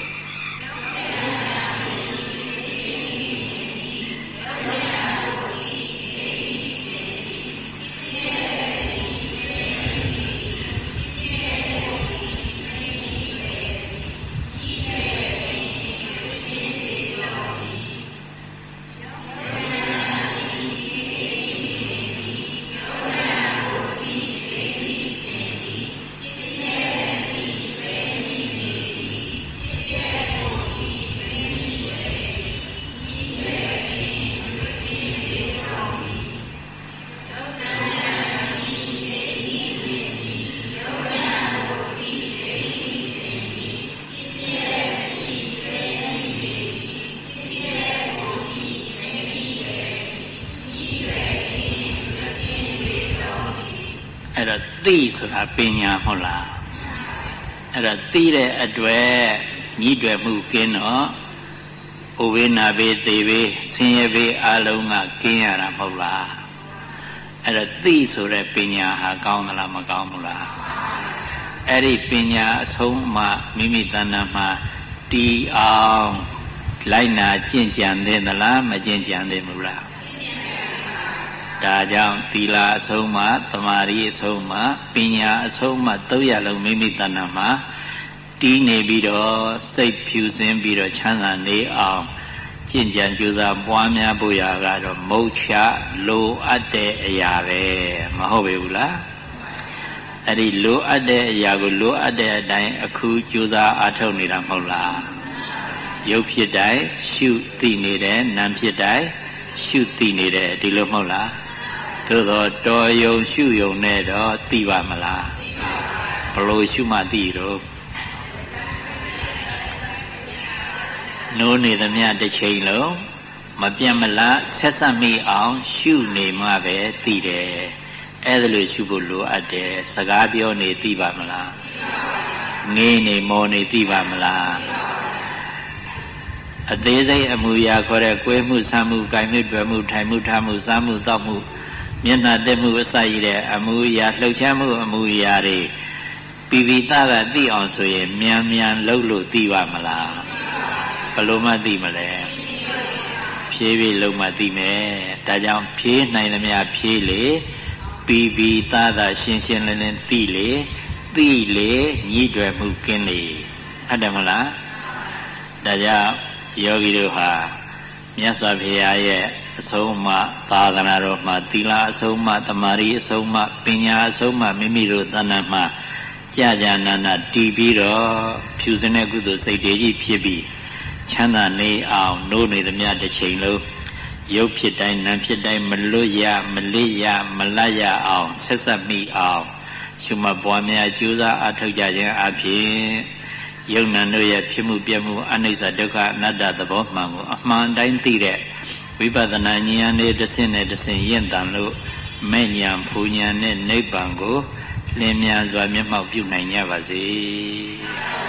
သိဆိုတာပညာမဟုတ်လားအဲ့ဒါသိတဲ့အတွက်ညှိတွယ်မှုကင်းတော့ဥဝေနာဘေးသေဘေးဆင်းရဲဘေးအလုံးကကင်းရတာမဟုတ်လားအဲ့ဒါသိဆိုတဲ့ပညာဟာကောင်းသလားမကောင်းဘူးလားအဲ့ဒီပညာအဆုံးမှမိမိတဏ္ဍာမှာတီအောင်လိုက်နာကျင့်ကြံသင့်သလားမကျင့်ကြံသင့်ဘူးလားဒါကြောင့်သီလအဆုံးမှသမာဓိအဆုံးမှပညာအဆုံးမှသုံးရလုံးမိမိတဏ္ဍာမှာတီးနေပြီးတော့စိတ်ဖြူစင်းပြီးတော့ချမ်းသာနေအောင်ကျင့်ကြံကြိုးစားပွားများဖို့ရာကတော့မုတ်ချလိုအပ်တဲ့အရာပဲမဟုတ်ပေဘူးလားအဲ့ဒီလိုအပ်တဲ့အရာကိုလိုအပ်တဲ့အတိုင်းအခုကြိုးစားအားထုတ်နေတာမဟုတ်လားရုပ်ဖြစ်တိုင်းရှုသိနေတယ်နာမ်ဖြစ်တိုင်းရှုသိနေတယ်ဒီလိုမဟုတ်လားသို့တော့တော်ယုံရှုယုံနဲ့တော့သိပါမလားဘလို့ရှုမှသိတော့နိုးနေသမျှတစ်ချိန်လုံးမပြတ်မလားဆက်ဆက်မိအောင်ရှုနေမှပဲသိတယ်အဲ့ဒါလို့ရှုဖို့လိုအပ်တယ်စကားပြောနေသိပါမလားငေးနေမောနေသိပါမလားအသေးစိတ်အမူအရာခေါ်တဲ့ကိုယ်မှုဆမ်းမှု၊ကိုင်မှု၊တွေ့မှု၊ထိုင်မှု၊ထားမှု၊စားမှု၊သောက်မှုမျက်နှာတက်မှုအစရှိတဲ့အမူအရာလှုပ်ရှားမှုအမူအရာတွေပိပိသကသိအောင်ဆိုရင်မြန်မြန်လှုပ်လို့သိပါမလားဘယ်လိုမှသိမလဲဖြည်းဖြည်းလှုပ်မှသိမယ်ဒါကြောင့်ဖြည်းနိုင်သမျှဖြည်းလေပိပိသရှင်းရှင်းလင်းလင်းသိလေသိလေညှိတွယ်မှုကင်းလေဟုတ်တယ်မလားဒါကြောင့်ယောဂီတို့ဟာမြတ်စွာဘုရားရဲ့အဆုံးအမသာသနာတော်မှာသီလအဆုံးအမသမာဓိအဆုံးအမပညာအဆုံးအမမိမိတို့တဏ္ဍာမှာကြာကြာနာနာတည်ပြီးတော့ဖြူစင်တဲ့ကုသိုလ်စိတ်တွေကြီးဖြစ်ပြီးချမ်းသာနေအောင်နိုးနေသမျှတစ်ချိန်လုံးရုပ်ဖြစ်တိုင်းနာမ်ဖြစ်တိုင်းမလွတ်ရမလေးရမလတ်ရအောင်ဆက်ဆက်မိအောင်ရှုမှတ်ပွားများကြိုးစားအထောက်ကြခြင်းအပြင်ယုံနာတို့ရဲ့ဖြစ်မှုပြမှုအနိစ္စဒုက္ခအနတ္တသဘောမှန်ကိုအမှန်တိုင်းသိတဲ့ဝိပဿနာဉာဏ်နဲ့တစ်ဆင့်နဲ့တစ်ဆင့်ရင့်တန်လို့မဲ့ဉာဏ်ဖူဉာဏ်နဲ့နိဗ္ဗာန်ကိုလင်းမြန်စွာမျက်မှောက်ပြုနိုင်ကြပါစေ